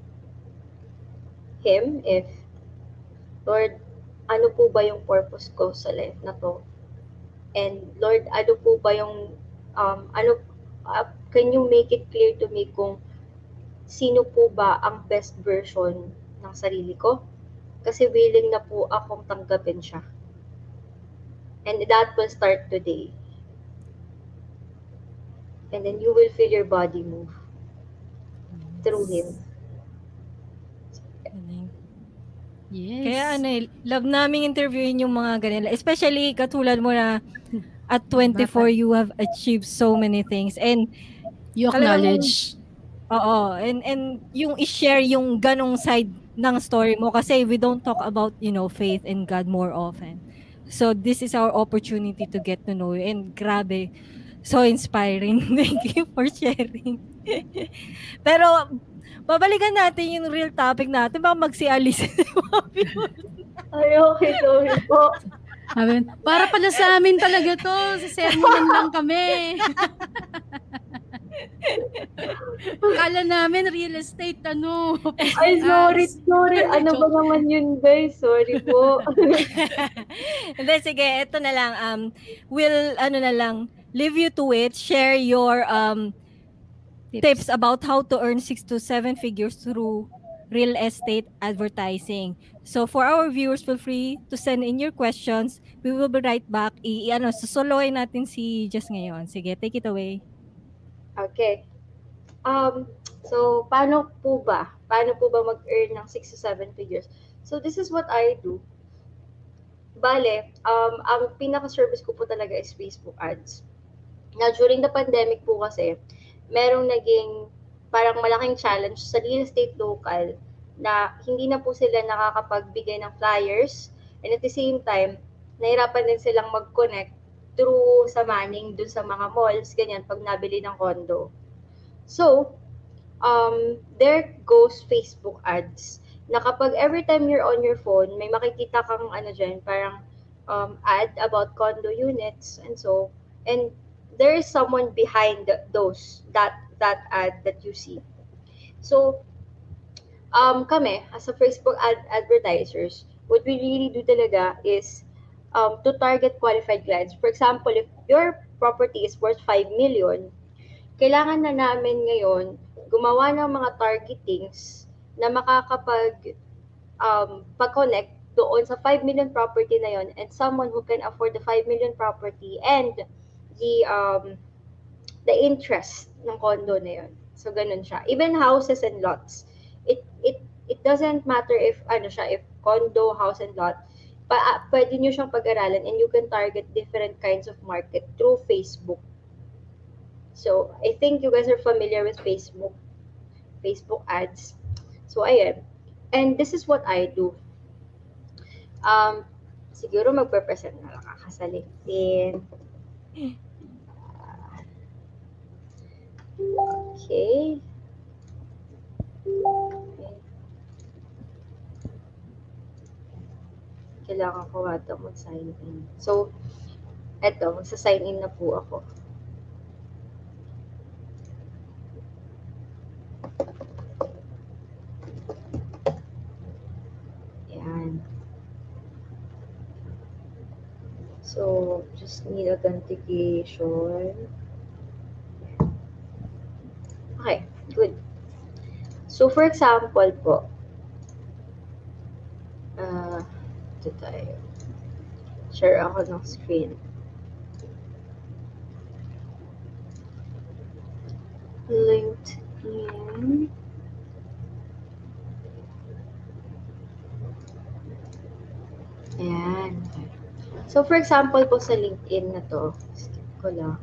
Him if, Lord, ano po ba yung purpose ko sa life na to? And Lord, ano po ba yung, um, ano, uh, can you make it clear to me kung sino po ba ang best version ng sarili ko kasi willing na po akong tanggapin siya. And that will start today. And then you will feel your body move through Him. Galing. Yes. Kaya ano eh, love naming interviewin yung mga ganila. Especially katulad mo na at twenty-four, you have achieved so many things. And You talagang- acknowledge. Oo, and and yung i-share yung ganong side ng story mo kasi we don't talk about, you know, faith in God more often. So this is our opportunity to get to know you, and grabe, so inspiring. Thank you for sharing. Pero babalikan natin yung real topic natin, baka magsialis. Ay, okay, sorry po. Sabi, para pala sa amin talaga to. Sa sermonan lang kami. Kala namin real estate, ano. Ay, sorry, sorry. Ano ba Joke. naman yun, guys? Sorry po. Hindi, sige, eto na lang. Um, we'll, ano na lang, leave you to it. Share your um, tips about how to earn six to seven figures through real estate advertising. So for our viewers, feel free to send in your questions. We will be right back. I, ano, susoloy natin si Jess ngayon. Sige, take it away. Okay. Um, so, paano po ba? Paano po ba mag-earn ng six to seven figures? So, this is what I do. Bale, um, ang pinaka-service ko po talaga is Facebook ads. Now, during the pandemic po kasi, merong naging parang malaking challenge sa real estate local na hindi na po sila nakakapagbigay ng flyers, and at the same time, nahirapan din silang mag-connect through sa manning dun sa mga malls, ganyan, pag nabili ng condo. So, um, there goes Facebook ads. Na kapag every time you're on your phone, may makikita kang ano dyan, parang um, ad about condo units and so, and there is someone behind the, those, that that ad that you see. So, um, kami, as a Facebook ad advertisers, what we really do talaga is um, to target qualified clients. For example, if your property is worth five million, kailangan na namin ngayon gumawa ng mga targetings na makakapag um, pag-connect doon sa five million property na yon, and someone who can afford the five million property and the um, the interest ng condo na yon. So ganun siya. Even houses and lots. It it it doesn't matter if ano siya, if condo, house and lot. Pa, uh, pwede nyo siyang pag-aralan, and you can target different kinds of market through Facebook. So, I think you guys are familiar with Facebook, Facebook ads. So, ayan. And this is what I do. Um, siguro magpe-present na lang ako sa LinkedIn. Okay. Okay. Kailangan ko nga ito mag-sign in. So, eto, magsa-sign in na po ako. Ayan. So, just need authentication. Okay, good. So, for example po, uh, ito tayo. Share ako ng screen. LinkedIn. Ayan. So, for example po sa LinkedIn na to, skip ko lang.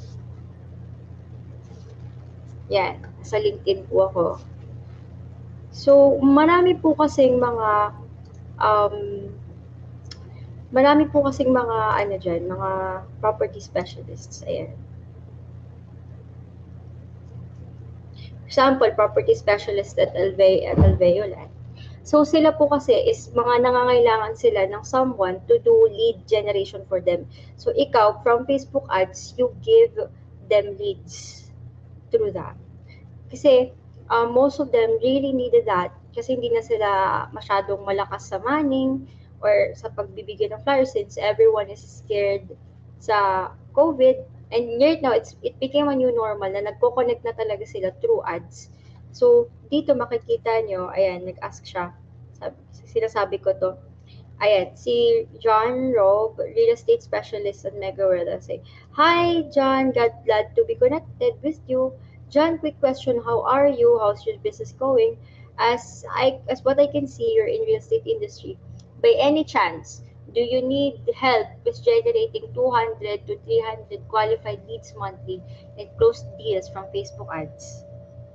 Yan. Sa LinkedIn po ako. So, marami po kasing mga um, marami po kasing mga ano dyan, mga property specialists. Ayan. For example, property specialist at Alve at Alveolan. So, sila po kasi is mga nangangailangan sila ng someone to do lead generation for them. So, ikaw, from Facebook ads, you give them leads through that. Kasi, uh, most of them really needed that kasi hindi na sila masyadong malakas sa manning or sa pagbibigay ng flyers since everyone is scared sa COVID. And right now, it's, it became a new normal na nagko-connect na talaga sila through ads. So, dito makikita nyo, ayan, nag-ask siya, sabi, sinasabi ko to. Ayan, si John Rob, real estate specialist at Mega World. Say, hi, John. Glad, glad to be connected with you. John, quick question. How are you? How's your business going? As I, as what I can see, you're in real estate industry. By any chance, do you need help with generating two hundred to three hundred qualified leads monthly and closed deals from Facebook ads?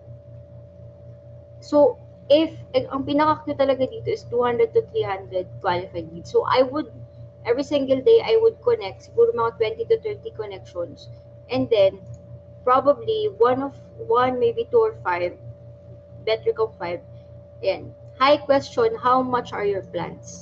So, if eh, ang pinaka-cute talaga dito is two hundred to three hundred qualified leads. So, I would, every single day, I would connect, siguro mga twenty to thirty connections. And then, probably, one of, one, maybe two or five, better kung five. Ayan. High question, how much are your plans?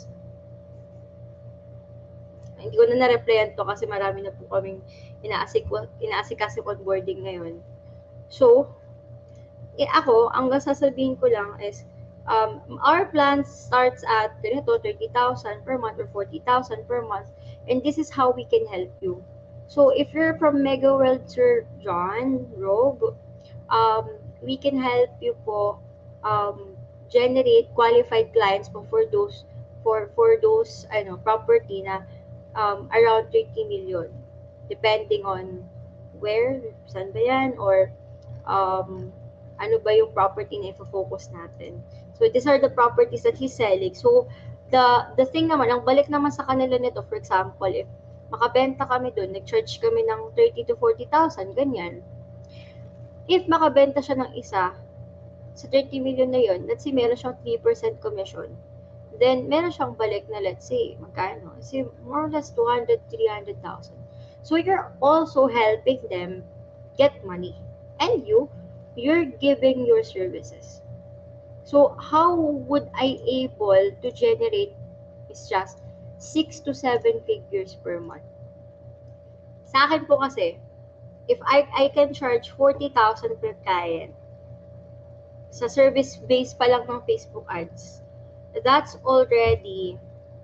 Hindi ko na na-replyan to kasi marami na po kaming inaasik, inaasik onboarding ngayon. So, eh ako, ang sasabihin ko lang is, um, our plan starts at ganito, thirty thousand per month or forty thousand per month, and this is how we can help you. So, if you're from Mega World, Sir John, Rob, um, we can help you po um, generate qualified clients po for those, for, for those, ano, property na um, around thirty million, depending on where, saan ba yan, or um, ano ba yung property na i-focus natin. So, these are the properties that he's selling. So, the the thing naman, ang balik naman sa kanila nito, for example, if makabenta kami doon, nag-charge kami ng thirty to forty thousand, ganyan. If makabenta siya ng isa, sa thirty million na yun, let's say meron siyang three percent commission, then meron siyang balik na, let's say, magkano? Say, more or less two hundred, three hundred thousand. So, you're also helping them get money. And you, you're giving your services. So, how would I able to generate is just six to seven figures per month? Sa akin po kasi, if I, I can charge forty thousand per client, sa service base pa lang ng Facebook ads, that's already,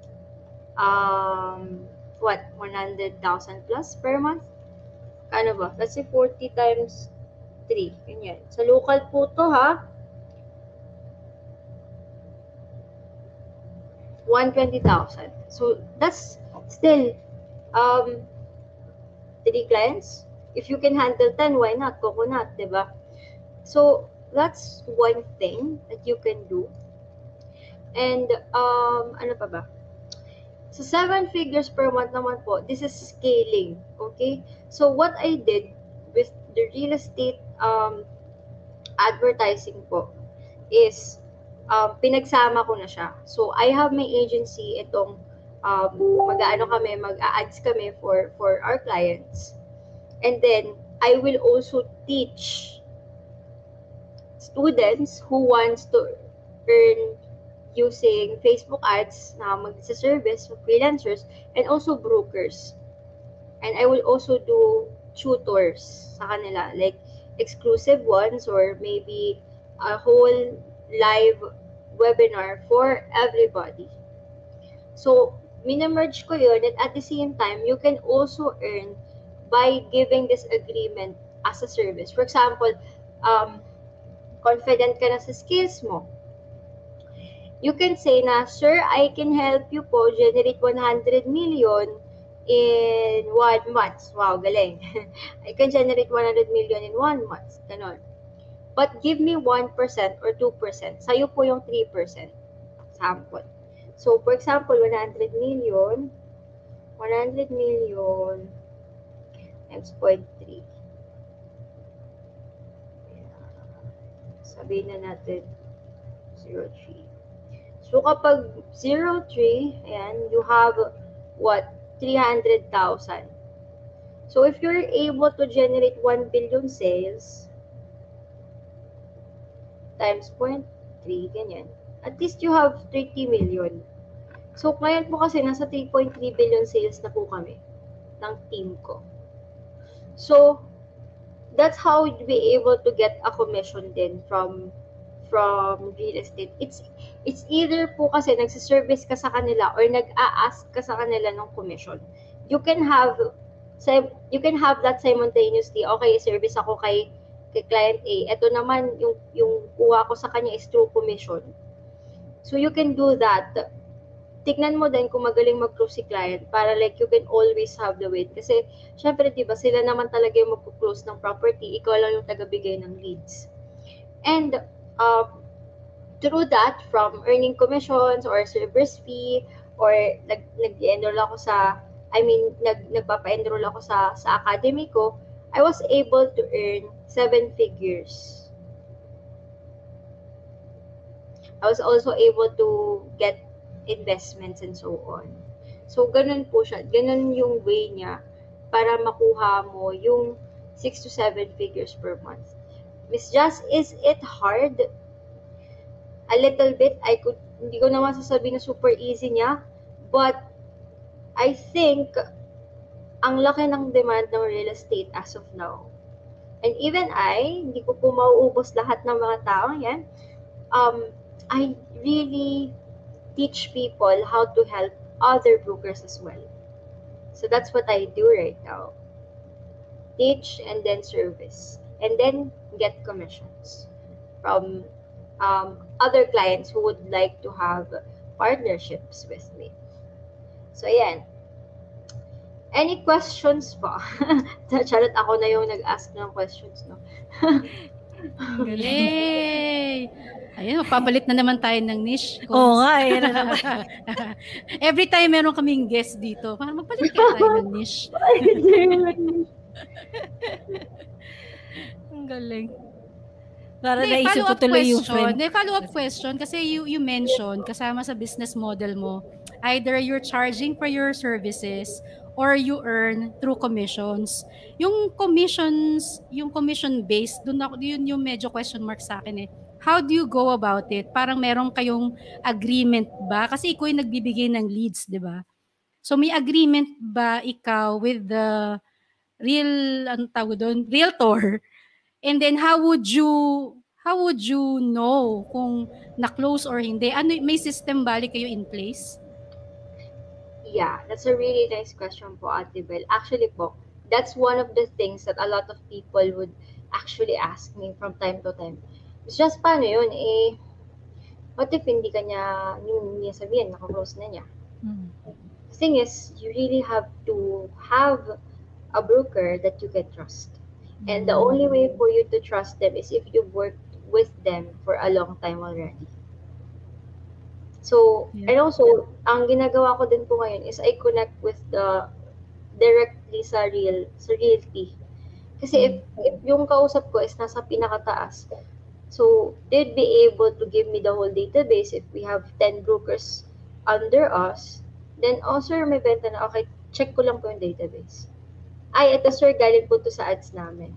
um, what, one hundred thousand plus per month? Ano ba? Let's say forty times three. Ganyan. Sa local po to, ha? one hundred twenty thousand. So, that's still um, three clients. If you can handle ten, why not? Coconut, diba? So, that's one thing that you can do. And, um, ano pa ba? So, seven figures per month naman po, this is scaling. Okay? So, what I did with the real estate um, advertising po is um, pinagsama ko na siya. So, I have my agency, itong um, mag-ano kami, mag-ads kami for, for our clients. And then, I will also teach students who wants to earn using Facebook ads na mag-service for freelancers and also brokers. And I will also do tutors sa kanila, like exclusive ones or maybe a whole live webinar for everybody. So, minamerge ko yun, and at the same time, you can also earn by giving this agreement as a service. For example, um, confident ka na sa skills mo. You can say na, sir, I can help you po generate one hundred million in one month. Wow, galing. I can generate one hundred million in one month. Ganon. But give me one percent or two percent. Sa'yo po yung three percent. Sample. So, for example, one hundred million, one hundred million times zero point three. Sabihin na natin, zero point three. So, kapag zero point three, ayan, you have, what, three hundred thousand. So, if you're able to generate one billion sales, times zero point three, ganyan, at least you have thirty million. So, ngayon po kasi, nasa three point three billion sales na po kami ng team ko. So, that's how you'd be able to get a commission din from from real estate. It's it's either po kasi nagsiservice ka sa kanila or nag-a-ask ka sa kanila ng commission. You can have you can have that simultaneously. Okay, service ako kay kay client A. Ito naman yung yung kuha ko sa kanya is through commission. So you can do that. Tignan mo din kung magaling mag-close si client para like you can always have the weight. Kasi syempre, di ba, sila naman talaga yung mag-close ng property, ikaw lang yung taga-bigay ng leads. And uh, through that, from earning commissions or service fee, or nag, nag-enroll ako sa, I mean, nag, nagpapa-enroll ako sa, sa academy ko, I was able to earn seven figures. I was also able to get investments and so on. So, ganun po siya. Ganun yung way niya para makuha mo yung six to seven figures per month. Miss Jazz, is it hard? A little bit. I could, hindi ko naman sasabihin na super easy niya, but I think ang laki ng demand ng real estate as of now. And even I, hindi ko po mauubos lahat ng mga tao yan. Um, I really teach people how to help other brokers as well. So that's what I do right now. Teach and then service. And then get commissions from um, other clients who would like to have partnerships with me. So, ayan. Any questions pa? Charot, ako na yung nag-ask ng questions, no? Yay! Ayun, papalit na naman tayo ng niche. Oo nga, eh. Every time meron kaming guest dito, parang magpalit kaya tayo ng niche. Ang galing. Para Hindi, naisip ko tuloy yung friend. Hindi, follow-up question, kasi you, you mentioned, kasama sa business model mo, either you're charging for your services or you earn through commissions. Yung commissions, yung commission-based, dun ako, yun yung medyo question mark sa akin eh. How do you go about it? Parang meron kayong agreement ba? Kasi ikaw yung nagbibigay ng leads, di ba? So may agreement ba ikaw with the real, ano tawag doon, realtor? And then how would you, how would you know kung na-close or hindi? Ano, may system ba kayo in place? Yeah, that's a really nice question po, Ate Bel. Actually po, that's one of the things that a lot of people would actually ask me from time to time. It's just paano yun, eh, what if hindi ka niya, yung niya sabihin, naka-close na niya. Mm-hmm. The thing is, you really have to have a broker that you can trust. Mm-hmm. And the only way for you to trust them is if you've worked with them for a long time already. So, yeah. And also, ang ginagawa ko din po ngayon is I connect with the directly sa real, sa realty. Kasi if, if yung kausap ko is nasa pinakataas, so they'd be able to give me the whole database. If we have ten brokers under us, then, oh sir, may benta na. Okay, check ko lang po yung database. Ay, ito sir, galing po to sa ads namin.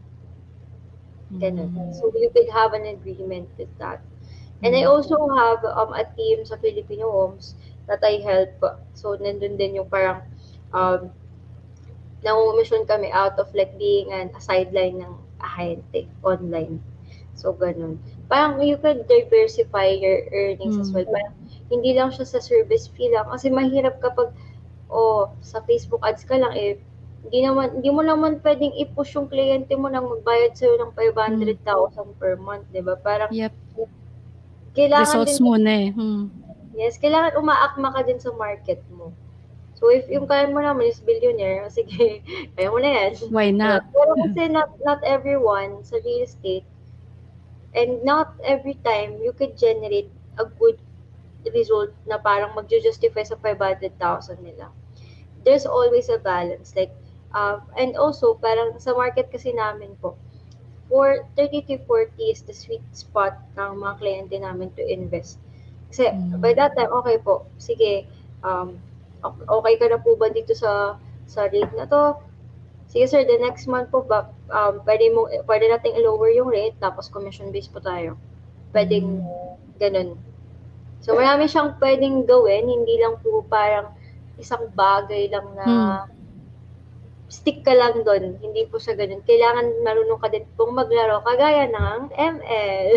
Ganun. Mm-hmm. So you could have an agreement with that. And I also have um, a team sa Filipino Homes that I help. So, nandun din yung parang um, nangungumisyon kami out of like being an, a sideline ng ahente online. So, ganun. Parang you could diversify your earnings mm. as well. Parang hindi lang siya sa service fee lang. Kasi mahirap kapag, oh, sa Facebook ads ka lang, eh, hindi naman, hindi mo naman pwedeng i-push yung kliyente mo nang magbayad sa'yo ng five hundred thousand mm. per month, di ba? Parang, yep. Kailangan results din, muna eh. Hmm. Yes, kailangan umaakma ka din sa market mo. So, if yung kaya mo naman is billionaire, sige, kaya mo na yan. Why not? Pero kasi not, not everyone sa real estate, and not every time you could generate a good result na parang mag-justify sa five hundred thousand nila. There's always a balance. Like, uh, and also, parang sa market kasi namin po, for thirty to forty is the sweet spot ng mga kliyente namin to invest. Kasi mm. by that time, okay po, sige, um, okay ka na po ba dito sa sa rate na to? Sige sir, the next month po ba, um, pwede, mo, pwede nating i-lower yung rate, tapos commission based po tayo. Pwedeng mm. ganun. So marami siyang pwedeng gawin, hindi lang po parang isang bagay lang na mm. stick ka lang doon. Hindi po siya ganun. Kailangan marunong ka din pong maglaro kagaya ng M L.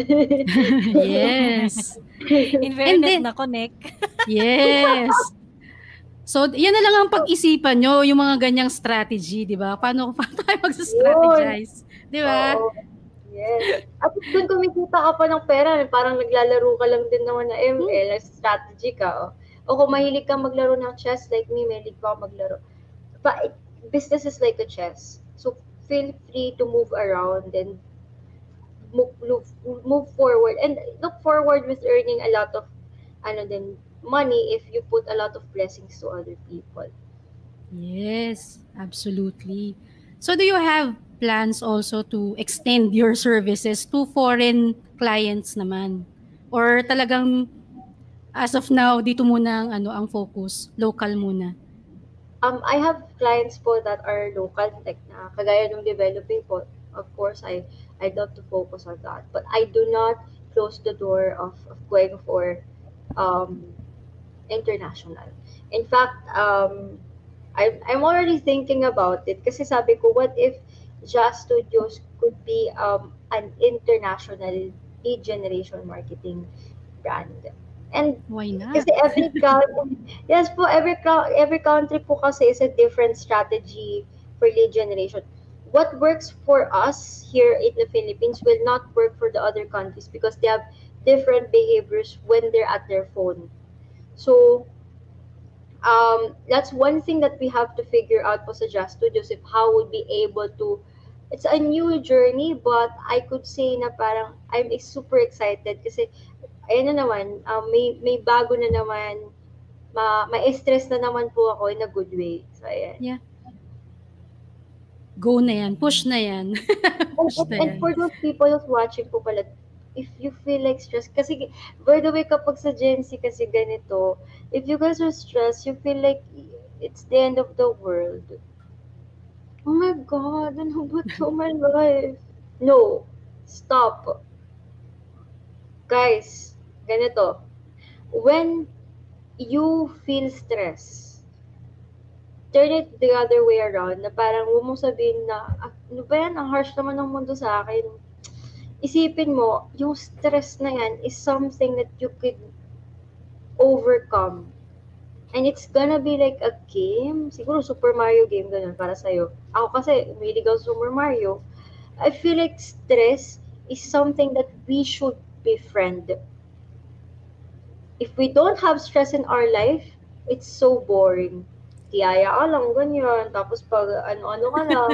Yes. Internet na connect. Yes. So, yan na lang ang pag-isipan nyo, yung mga ganyang strategy, di ba? Paano, paano tayo mag-strategize? Di ba? Oh, Yes. At doon kumikita ka pa ng pera, parang naglalaro ka lang din naman na M L, strategy ka. O, o kung mahilig ka maglaro ng chess, like me, mahilig pa ako maglaro. But it, business is like a chess. So, feel free to move around and move, move, move forward. And look forward with earning a lot of ano din, money if you put a lot of blessings to other people. Yes, absolutely. So do you have plans also to extend your services to foreign clients naman? Or talagang as of now, dito muna ang, ano, ang focus, local muna? Um, I have clients po that are local, like na kagaya ng developing po. Of course, I I'd love to focus on that, but I do not close the door of, of going for um, international. In fact, um, I'm, I'm already thinking about it kasi sabi ko, what if Jazz Studios could be um, an international lead generation marketing brand? And Why not? kasi every country, yes po, every cou- every country po kasi is a different strategy for lead generation. What works for us here in the Philippines will not work for the other countries because they have different behaviors when they're at their phone. So, um, that's one thing that we have to figure out po sa Jazz Studios, if how would be able to, it's a new journey, but I could say na parang I'm super excited kasi ayun na naman, um, may, may bago na naman, ma, ma-stress na naman po ako in a good way. So, ayan. Yeah. Go na yan. Push na yan. Push And, na and yan. for those people who's watching po pala, if you feel like stressed, kasi, by the way, kapag sa Gen Z kasi ganito, if you guys are stressed, you feel like it's the end of the world. Oh my God, ano ba to my life? No. Stop. Guys, ganito. When you feel stress, turn it the other way around, na parang huwag mong sabihin na, ah, ano ba yan, ang harsh naman ng mundo sa akin. Isipin mo, yung stress na yan is something that you could overcome. And it's gonna be like a game, siguro Super Mario game, ganun, para sa'yo. Ako kasi, umilig ako Super Mario. I feel like stress is something that we should befriend. If we don't have stress in our life, it's so boring. Tiyaya ka lang, ganyan. Tapos pag ano-ano ka lang.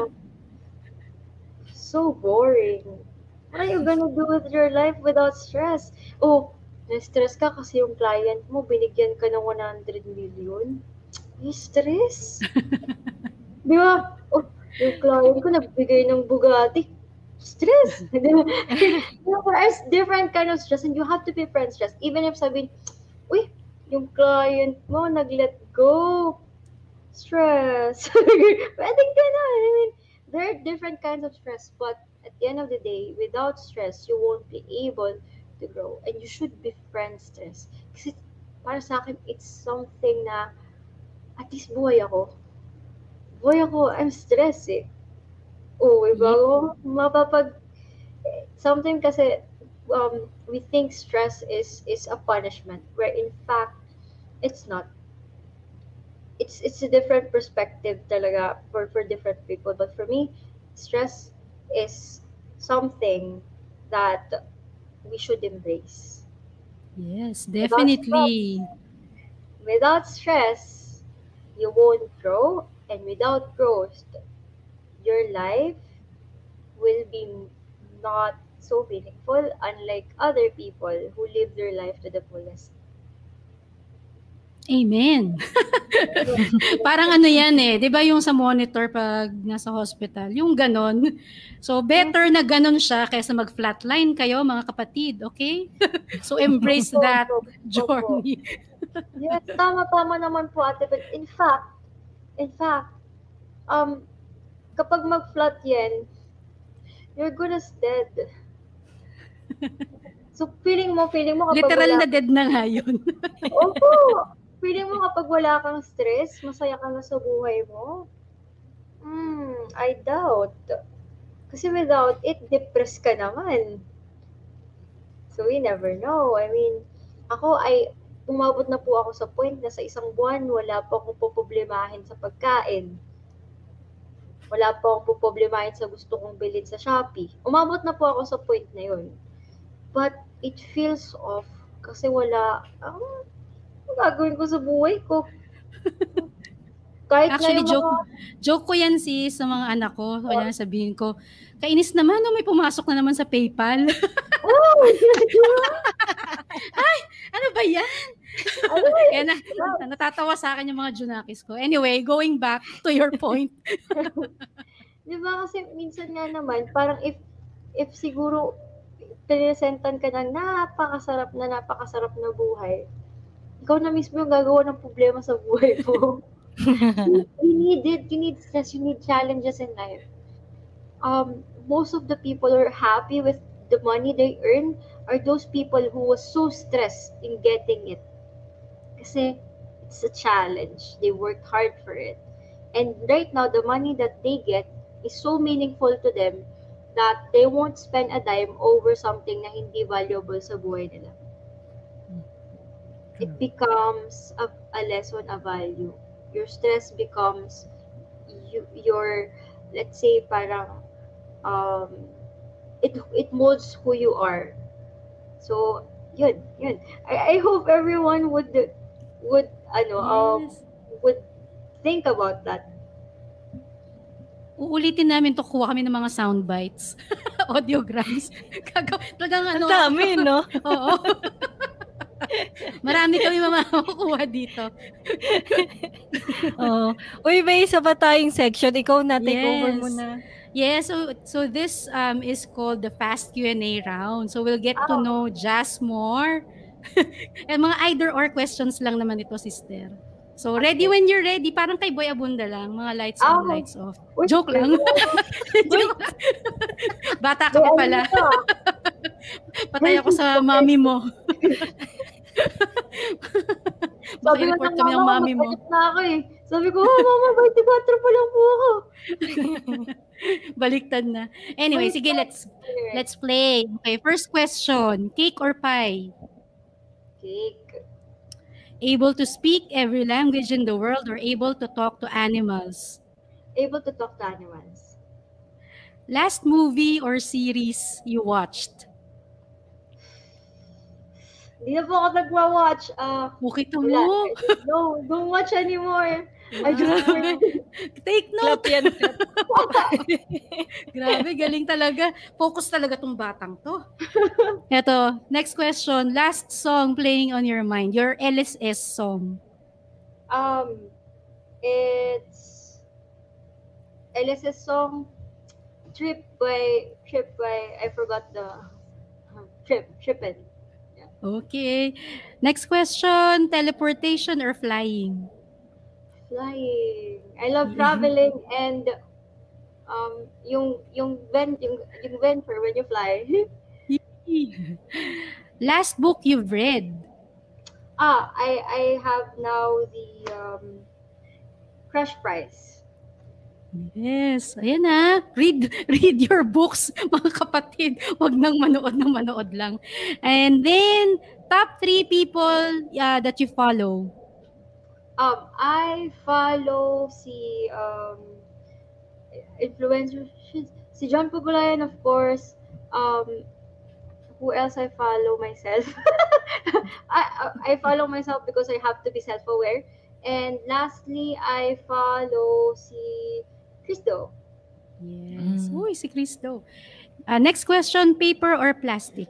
So boring. What are you gonna do with your life without stress? Oh, na-stress ka kasi yung client mo, binigyan ka ng one hundred million. May stress. Di ba? Oh, yung client ko nagbigay ng Bugatti. Stress. Di ba? There's different kind of stress and you have to be friend stress. Even if sabihin, uy, yung client mo nag-let go. Stress. Pwede ka na. I mean, there are different kinds of stress, but at the end of the day, without stress, you won't be able to grow. And you should befriend stress. Kasi para sa akin, it's something na at least buhay ako. Buhay ako, I'm stressed eh. Oh, iba ako, mapapag... Something kasi, um, we think stress is is a punishment, where in fact, it's not. It's it's a different perspective talaga for, for different people. But for me, stress is something that we should embrace. Yes, definitely. Without stress, you won't grow. And without growth, your life will be not so meaningful, unlike other people who live their life to the fullest. Amen. Parang ano yan eh, 'di ba yung sa monitor pag nasa hospital, yung ganon. So better na ganon siya kaysa mag-flatline kayo mga kapatid, okay? So embrace that journey. Yes, tama-tama naman po ate. But in fact, in fact, um, kapag mag-flat yan, you're good as dead. So feeling mo, feeling mo kapag Literal wala... na dead na nga yun. Opo! Feeling mo kapag wala kang stress, masaya ka na sa buhay mo? Hmm, I doubt. Kasi without it, depressed ka naman. So we never know. I mean, ako ay umabot na po ako sa point na sa isang buwan, wala pa akong poproblemahin sa pagkain. Wala po akong poproblemahin sa gusto kong bilhin sa Shopee. Umabot na po ako sa point na yun. But it feels off kasi wala, ah, ano gagawin ko sa buhay ko? Kahit Actually, na yung joke, mga, joke ko yan si sa mga anak ko. Kanya sabihin ko, kainis naman, no, may pumasok na naman sa PayPal. oh, Ano ba yan? ano ba Kaya na, natatawa sa akin yung mga Junakis ko. Anyway, going back to your point. Di ba kasi minsan nga naman, parang if, if siguro, pinesentan ka ng napakasarap na napakasarap na buhay, ikaw na mismo yung gagawa ng problema sa buhay mo. you, you need it, you need stress, you need challenges in life. Um, most of the people who are happy with the money they earn are those people who was so stressed in getting it. Kasi it's a challenge. They worked hard for it. And right now, the money that they get is so meaningful to them that they won't spend a dime over something na hindi valuable sa buhay nila. It becomes a, a lesson, a value. Your stress becomes you, your, let's say, parang, um, it, it molds who you are. So, yun, yun. I, I hope everyone would, would, ano, um, Yes. would think about that. Uulitin namin to, kuha kami ng mga sound bites. Audiograms. Gagaw, talagang Ang ano. dami, no? Oo. Marami kami mamakukuha dito. Oh. Uy, may isa pa tayong section. Ikaw na, take over Yes. mo na. Yeah, so so this um is called the fast Q and A round. So we'll get to Oh. know Jazz more. And mga either or questions lang naman ito, sister. So ready when you're ready. Parang kay Boy Abunda lang. Mga lights on, Oh. lights off. Uy, Joke lang. Joke lang. Bata ka pa May pala. ano ka? Patay ako sa mami mo. Baka Sabi nga i-report ng kami ng mama ko, mami mo. mabait na ako eh. Sabi ko, oh, mama, twenty-four pa lang po ako. Baliktad na. Anyway, sige, let's let's play. Okay, first question. Cake or pie? Cake. Able to speak every language in the world or able to talk to animals? Able to talk to animals. Last movie or series you watched? Hindi na po ako nagwa-watch. Ah, Okay to wala. mo. No, don't watch anymore. I just Grabe. Take Clap note. yan. Grabe, galing talaga. Focus talaga tong batang to. Eto, next question. Last song playing on your mind. Your L S S song. Um, it's L S S song Trip by Trip by I forgot the uh, Trip Trippin. Okay. Next question. Teleportation or flying? Flying. I love traveling and um yung yung ven yung, yung venture when you fly. Last book you've read? ah, I I have now the um Crush Prize. Yes. Ayan na. Read, read your books, mga kapatid. Huwag nang manood ng manood lang. And then, top three people uh, that you follow. Um, I follow si um influencer si- si John Pugulayan, of course. Um, who else I follow myself? I I follow myself because I have to be self-aware. And lastly, I follow si Cristo. Yes. Mm. Uy, si Cristo. Uh, next question, paper or plastic?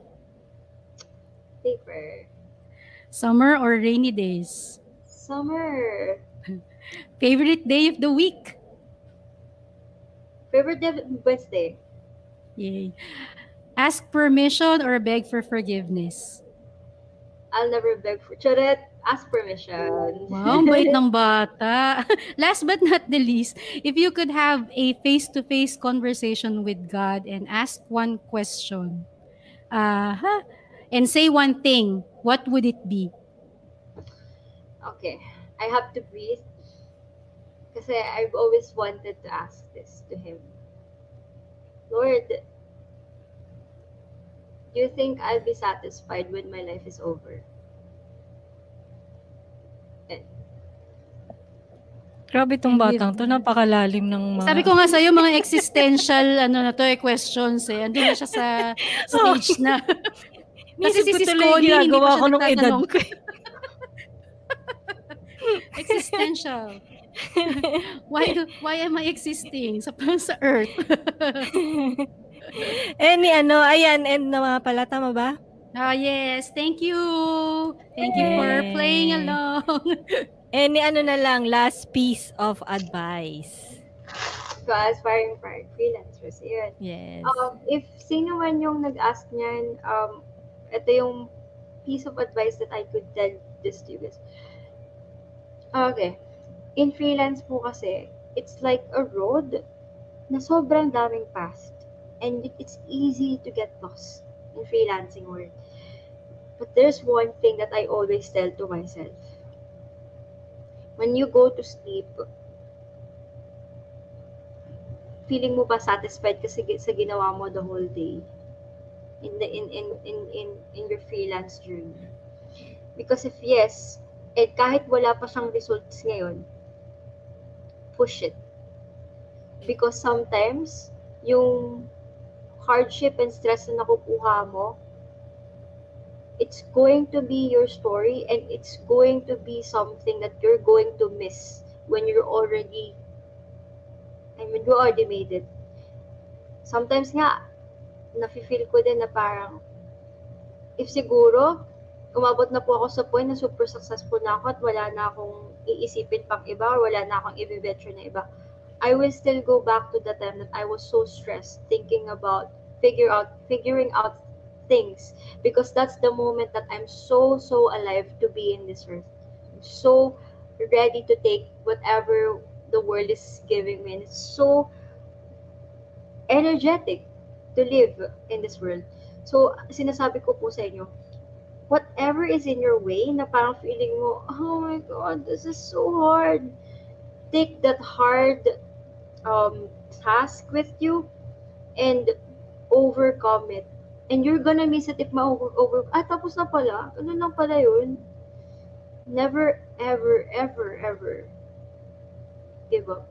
Paper. Summer or rainy days? Summer. Favorite day of the week? Favorite day, Wednesday. Yay. Ask permission or beg for forgiveness? I'll never beg for Charet. Ask permission. Wow, ang bait ng bata. Last but not the least, if you could have a face-to-face conversation with God and ask one question, uh, huh, and say one thing, what would it be? Okay, I have to breathe. Kasi I've always wanted to ask this to him. Lord, do you think I'll be satisfied when my life is over? And Grabe tong batang to, napakalalim ng mga... Sabi ko nga sa'yo, mga existential ano na to, eh, questions eh. Andun na siya sa stage na. Kasi si Sis Connie, hindi pa siya nagtatanong. Existential. why do, why am I existing sa sa earth? Any ano, ayan, end na mga pala, tama ba? Ah, yes. Thank you. Thank you for playing along. Any ano na lang, last piece of advice. So, aspiring freelancers, yun. Yes. Um, if sino man yung nag-ask niyan, um, ito yung piece of advice that I could tell this to you guys. Okay. In freelance po kasi, it's like a road na sobrang daming paths. And it's easy to get lost in freelancing world. But there's one thing that I always tell to myself. When you go to sleep, feeling mo ba satisfied kasi sa ginawa mo the whole day in the in in in in, in your freelance journey? Because if yes, eh kahit wala pa siyang results ngayon, push it. Because sometimes yung hardship and stress na nakukuha mo, it's going to be your story and it's going to be something that you're going to miss when you're already, I mean, you already made it. Sometimes nga, nafe-feel ko din na parang, if siguro, umabot na po ako sa point na super successful na ako at wala na akong iisipin pang iba or wala na akong i-venture na iba, I will still go back to the time that I was so stressed thinking about figure out figuring out things, because that's the moment that I'm so so alive to be in this earth. I'm so ready to take whatever the world is giving me, and it's so energetic to live in this world. So sinasabi ko po sa inyo, whatever is in your way na parang feeling mo, oh my god, this is so hard, take that hard um, task with you and overcome it. And you're gonna miss it if ma-over, over, ah, tapos na pala, ganun lang pala yun. Never, ever, ever, ever give up.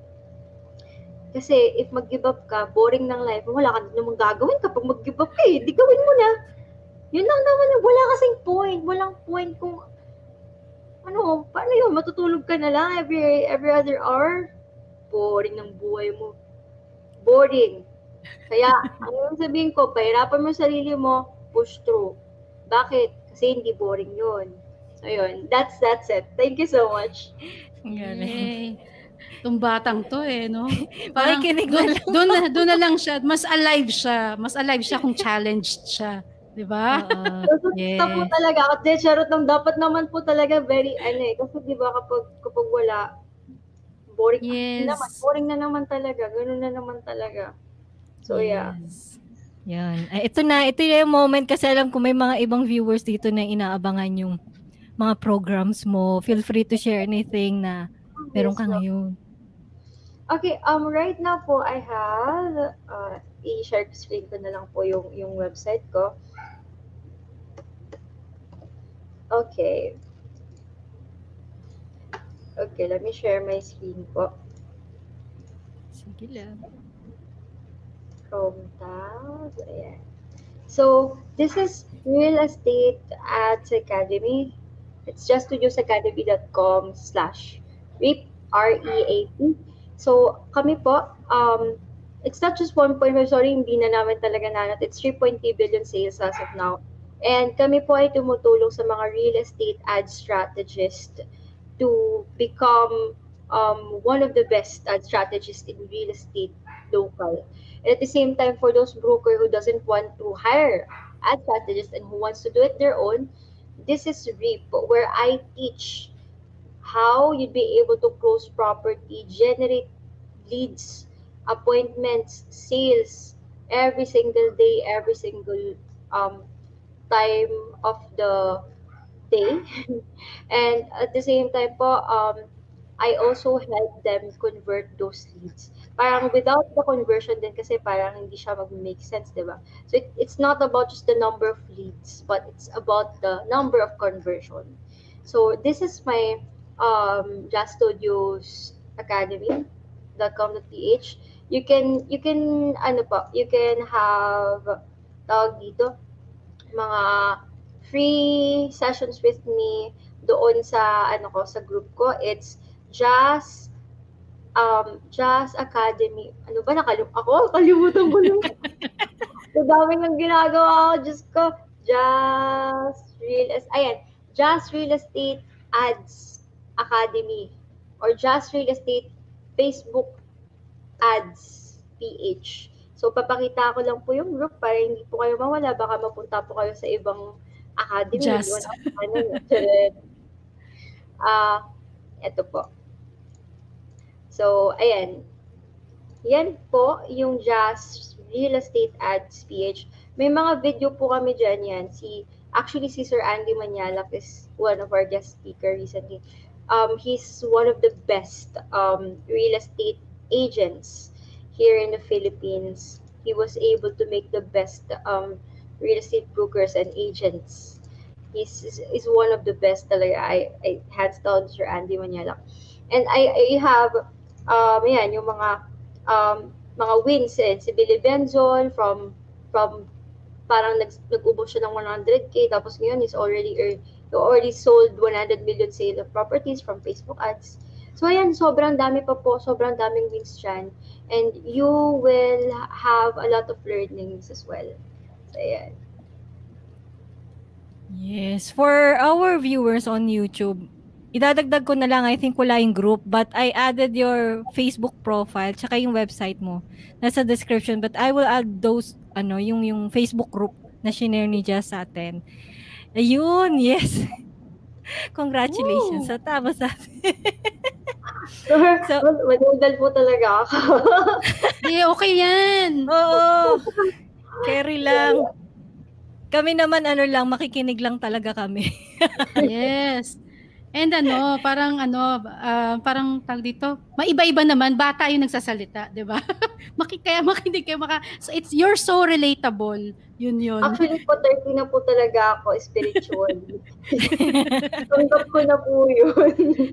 Kasi if mag-give up ka, boring ng life, wala ka namang gagawin kapag mag-give up ka eh, di gawin mo na. Yun lang naman, wala kasing point, walang point kung, ano, paano yun, matutulog ka na lang every, every other hour? Boring ng buhay mo. Boring. Kaya, ang yung sabihin ko, pahirapan mo sarili mo, push through. Bakit? Kasi hindi boring yun. Ayun, that's that's it. Thank you so much. Yay. Itong batang to eh, no? Parang doon, doon, na, doon na lang siya, mas alive siya. Mas alive siya kung challenged siya. Diba? Uh, so, yes. po talaga, kasi charot ng dapat naman po talaga very, ano eh, kasi diba kapag, kapag wala, boring yes. na naman, boring na naman talaga, ganun na naman talaga. So, yeah. Yes. Yan. Ay, ito na, ito yung moment kasi alam ko may mga ibang viewers dito na inaabangan yung mga programs mo. Feel free to share anything na meron ka ngayon. Okay, um, right now po, I have, uh, i-share screen ko na lang po yung, yung website ko. Okay. Okay, let me share my screen po. Sige lang. Chrome tab. Ayan. So, this is Real Estate Ads Academy. It's juststudiosacademy.com slash REAP, R E A P. So, kami po, um, it's not just one point five, sorry, hindi na namin talaga nanat. It's three point three billion sales as of now. And kami po ay tumutulong sa mga real estate ad strategists to become um, one of the best ad strategists in real estate local. And at the same time, for those broker who doesn't want to hire ad strategists and who wants to do it their own, this is REAP, where I teach how you'd be able to close property, generate leads, appointments, sales every single day, every single um, time of the day. And at the same time po, um, I also help them convert those leads. Parang without the conversion din kasi parang hindi siya mag-make sense, di ba? So it, it's not about just the number of leads, but it's about the number of conversion. So this is my um, Just Studios academy dot com dot p h. You can, you can, ano po, you can have, tawag dito, mga free sessions with me doon sa, ano ko, sa group ko. It's Jazz, um, Jazz Academy. Ano ba, nakalim ako? Kalimutan ko lang. So, dami ng ginagawa ko, Diyos ko. Jazz Real Estate, ayan, Jazz Real Estate Ads Academy or Jazz Real Estate Facebook Ads P H. So, papakita ko lang po yung group para hindi po kayo mawala. Baka mapunta po kayo sa ibang academy. Just. Ah, uh, eto po. So, ayan. Yan po yung Jazz Real Estate Ads P H. May mga video po kami dyan yan. Si, actually, si Sir Andy Manyalak is one of our guest speaker recently. Um, he's one of the best um, real estate agents here in the Philippines. He was able to make the best um, real estate brokers and agents. He's is one of the best talaga. I, I hands down Sir Andy Manyalak. And I, I have, um, yan, yung mga um, mga wins eh. Si Billy Benzol from, from parang nag, nag-ubos siya ng one hundred K, tapos ngayon he's already, er, he already sold one hundred million sale of properties from Facebook ads. So ayan, sobrang dami pa po, sobrang daming wins dyan. And you will have a lot of learnings as well. So ayan. Yes, for our viewers on YouTube, idadagdag ko na lang, I think wala yung group, but I added your Facebook profile, tsaka yung website mo. Nasa description, but I will add those, ano, yung, yung Facebook group na shinare ni Jazz sa atin. Ayun, yes. Congratulations. Woo! Sa tama sa atin. So, madudal po talaga ako. Hindi, okay yan. Oo. Carry lang. Kami naman, ano lang, makikinig lang talaga kami. Yes. And ano, parang ano, uh, parang tag dito, maiba-iba naman, bata yung nagsasalita, di ba? Maki, kaya makinig kayo, maka, so it's, you're so relatable, yun yun. Actually po, thirty na po talaga ako, spiritual. Tanggap ko na po yun.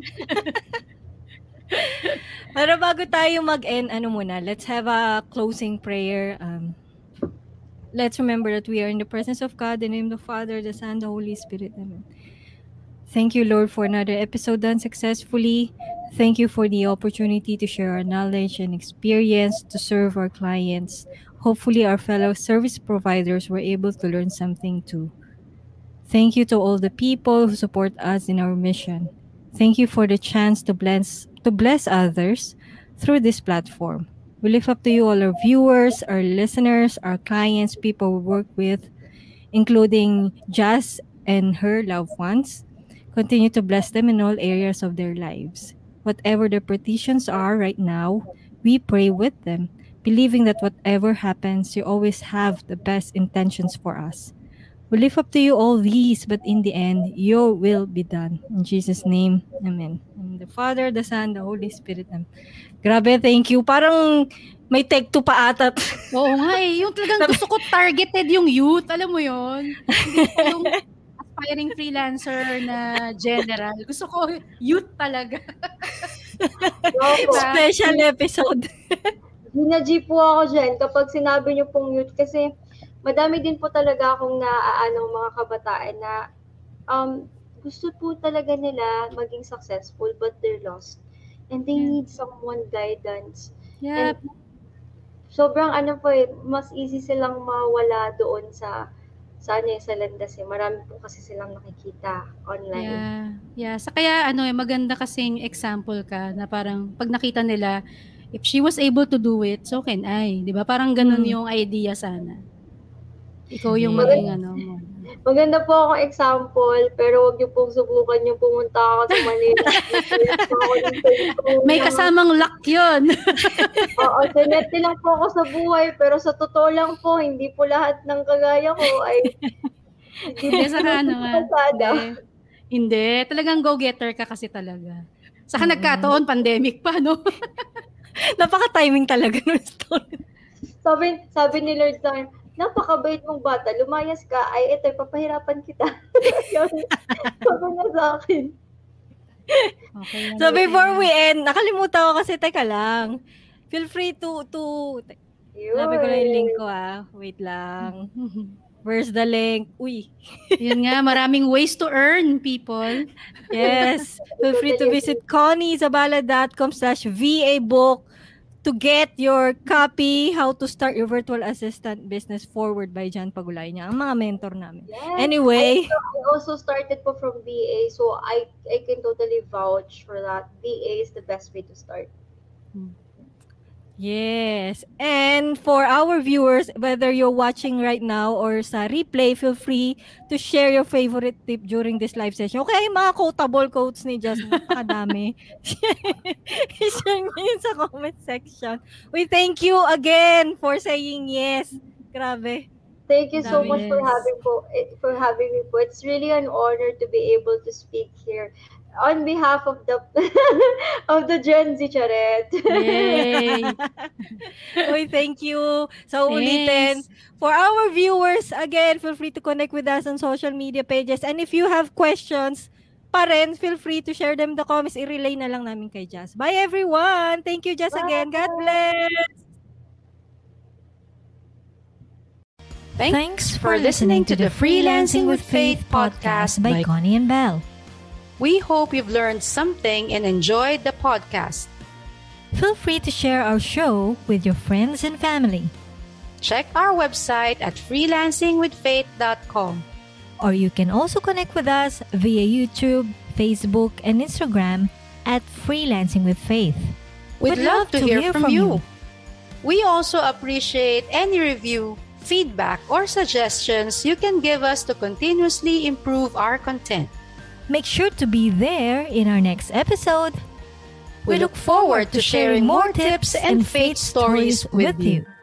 Pero bago tayo mag-end, ano muna, let's have a closing prayer. Um, let's remember that we are in the presence of God, in the name of the Father, the Son, the Holy Spirit. Amen. Thank you, Lord, for another episode done successfully. Thank you for the opportunity to share our knowledge and experience to serve our clients. Hopefully, our fellow service providers were able to learn something too. Thank you to all the people who support us in our mission. Thank you for the chance to bless, to bless others through this platform. We lift up to you all our viewers, our listeners, our clients, people we work with, including Jazz and her loved ones. Continue to bless them in all areas of their lives. Whatever their petitions are right now, we pray with them, believing that whatever happens, you always have the best intentions for us. We lift up to you all these, but in the end, your will be done. In Jesus' name, amen. In the Father, the Son, the Holy Spirit. Amen. Grabe, thank you. Parang may take two pa ata. Oo nga eh. Yung talagang gusto ko targeted yung youth. Alam mo yun? Hindi ko yung aspiring freelancer na general. Gusto ko youth talaga. Special episode. Gina-G po ako dyan kapag sinabi niyo pong youth kasi madami din po talaga akong naaanong mga kabataan na um, gusto po talaga nila maging successful but they're lost. And they yeah. need someone guidance. Yeah. And sobrang ano po eh, mas easy silang mawala doon sa sa ano sa landas eh. Marami po kasi silang nakikita online. Yeah. Yeah. Sa kaya ano eh, maganda kasing example ka na parang pag nakita nila, if she was able to do it, so can I. Di ba? Parang ganun hmm. yung idea sana. Ikaw yung maging ano mo. Maganda po akong example, pero wag niyo pong subukan yung pumunta ako sa Manila. May kasamang luck yun. Oo, sinete lang po ako sa buhay, pero sa totoo lang po, hindi po lahat ng kagaya ko ay hindi sa ano nga. Hindi. Hindi. Talagang go-getter ka kasi talaga. Saka mm-hmm. nagkataon, pandemic pa, no? Napaka-timing talaga ng story. Sabi, sabi ni Lord sa akin, napakabait mong bata, lumayas ka, ay ito, papahirapan kita. Sabi na sa akin. Okay. So before we end, nakalimutan ko kasi, teka lang. Feel free to, to, sabi ko lang yung link ko ah. Wait lang. Where's the link? Uy. Yun nga, maraming ways to earn, people. Yes. Feel free to visit conniezabala.com slash VA book to get your copy, How to Start Your Virtual Assistant Business Forward by John Pagulay niya. Ang mga mentor namin. Yes. Anyway. I, I also started po from V A, so I, I can totally vouch for that. V A is the best way to start. Yes. And for our viewers, whether you're watching right now or sa replay, feel free to share your favorite tip during this live session. Okay, mga quotable quotes ni Just, nakadami. I-share nyo yun sa comment section. We thank you again for saying yes. Grabe. Thank you so Dami. much for having po, for having me po. It's really an honor to be able to speak here on behalf of the of the Gen Z, Charet. Yay! Uy, thank you. So, ulitin. For our viewers, again, feel free to connect with us on social media pages. And if you have questions pa rin, feel free to share them in the comments. I-relay na lang namin kay Jazz. Bye, everyone. Thank you, Jazz, again. God bless. Thanks for listening to the Freelancing with Faith podcast by Connie and Belle. We hope you've learned something and enjoyed the podcast. Feel free to share our show with your friends and family. Check our website at freelancing with faith dot com. Or you can also connect with us via YouTube, Facebook, and Instagram at Freelancing with Faith. We'd, We'd love, love to, to hear, hear from, from you. you. We also appreciate any review, feedback, or suggestions you can give us to continuously improve our content. Make sure to be there in our next episode. We look forward to sharing more tips and faith stories with you.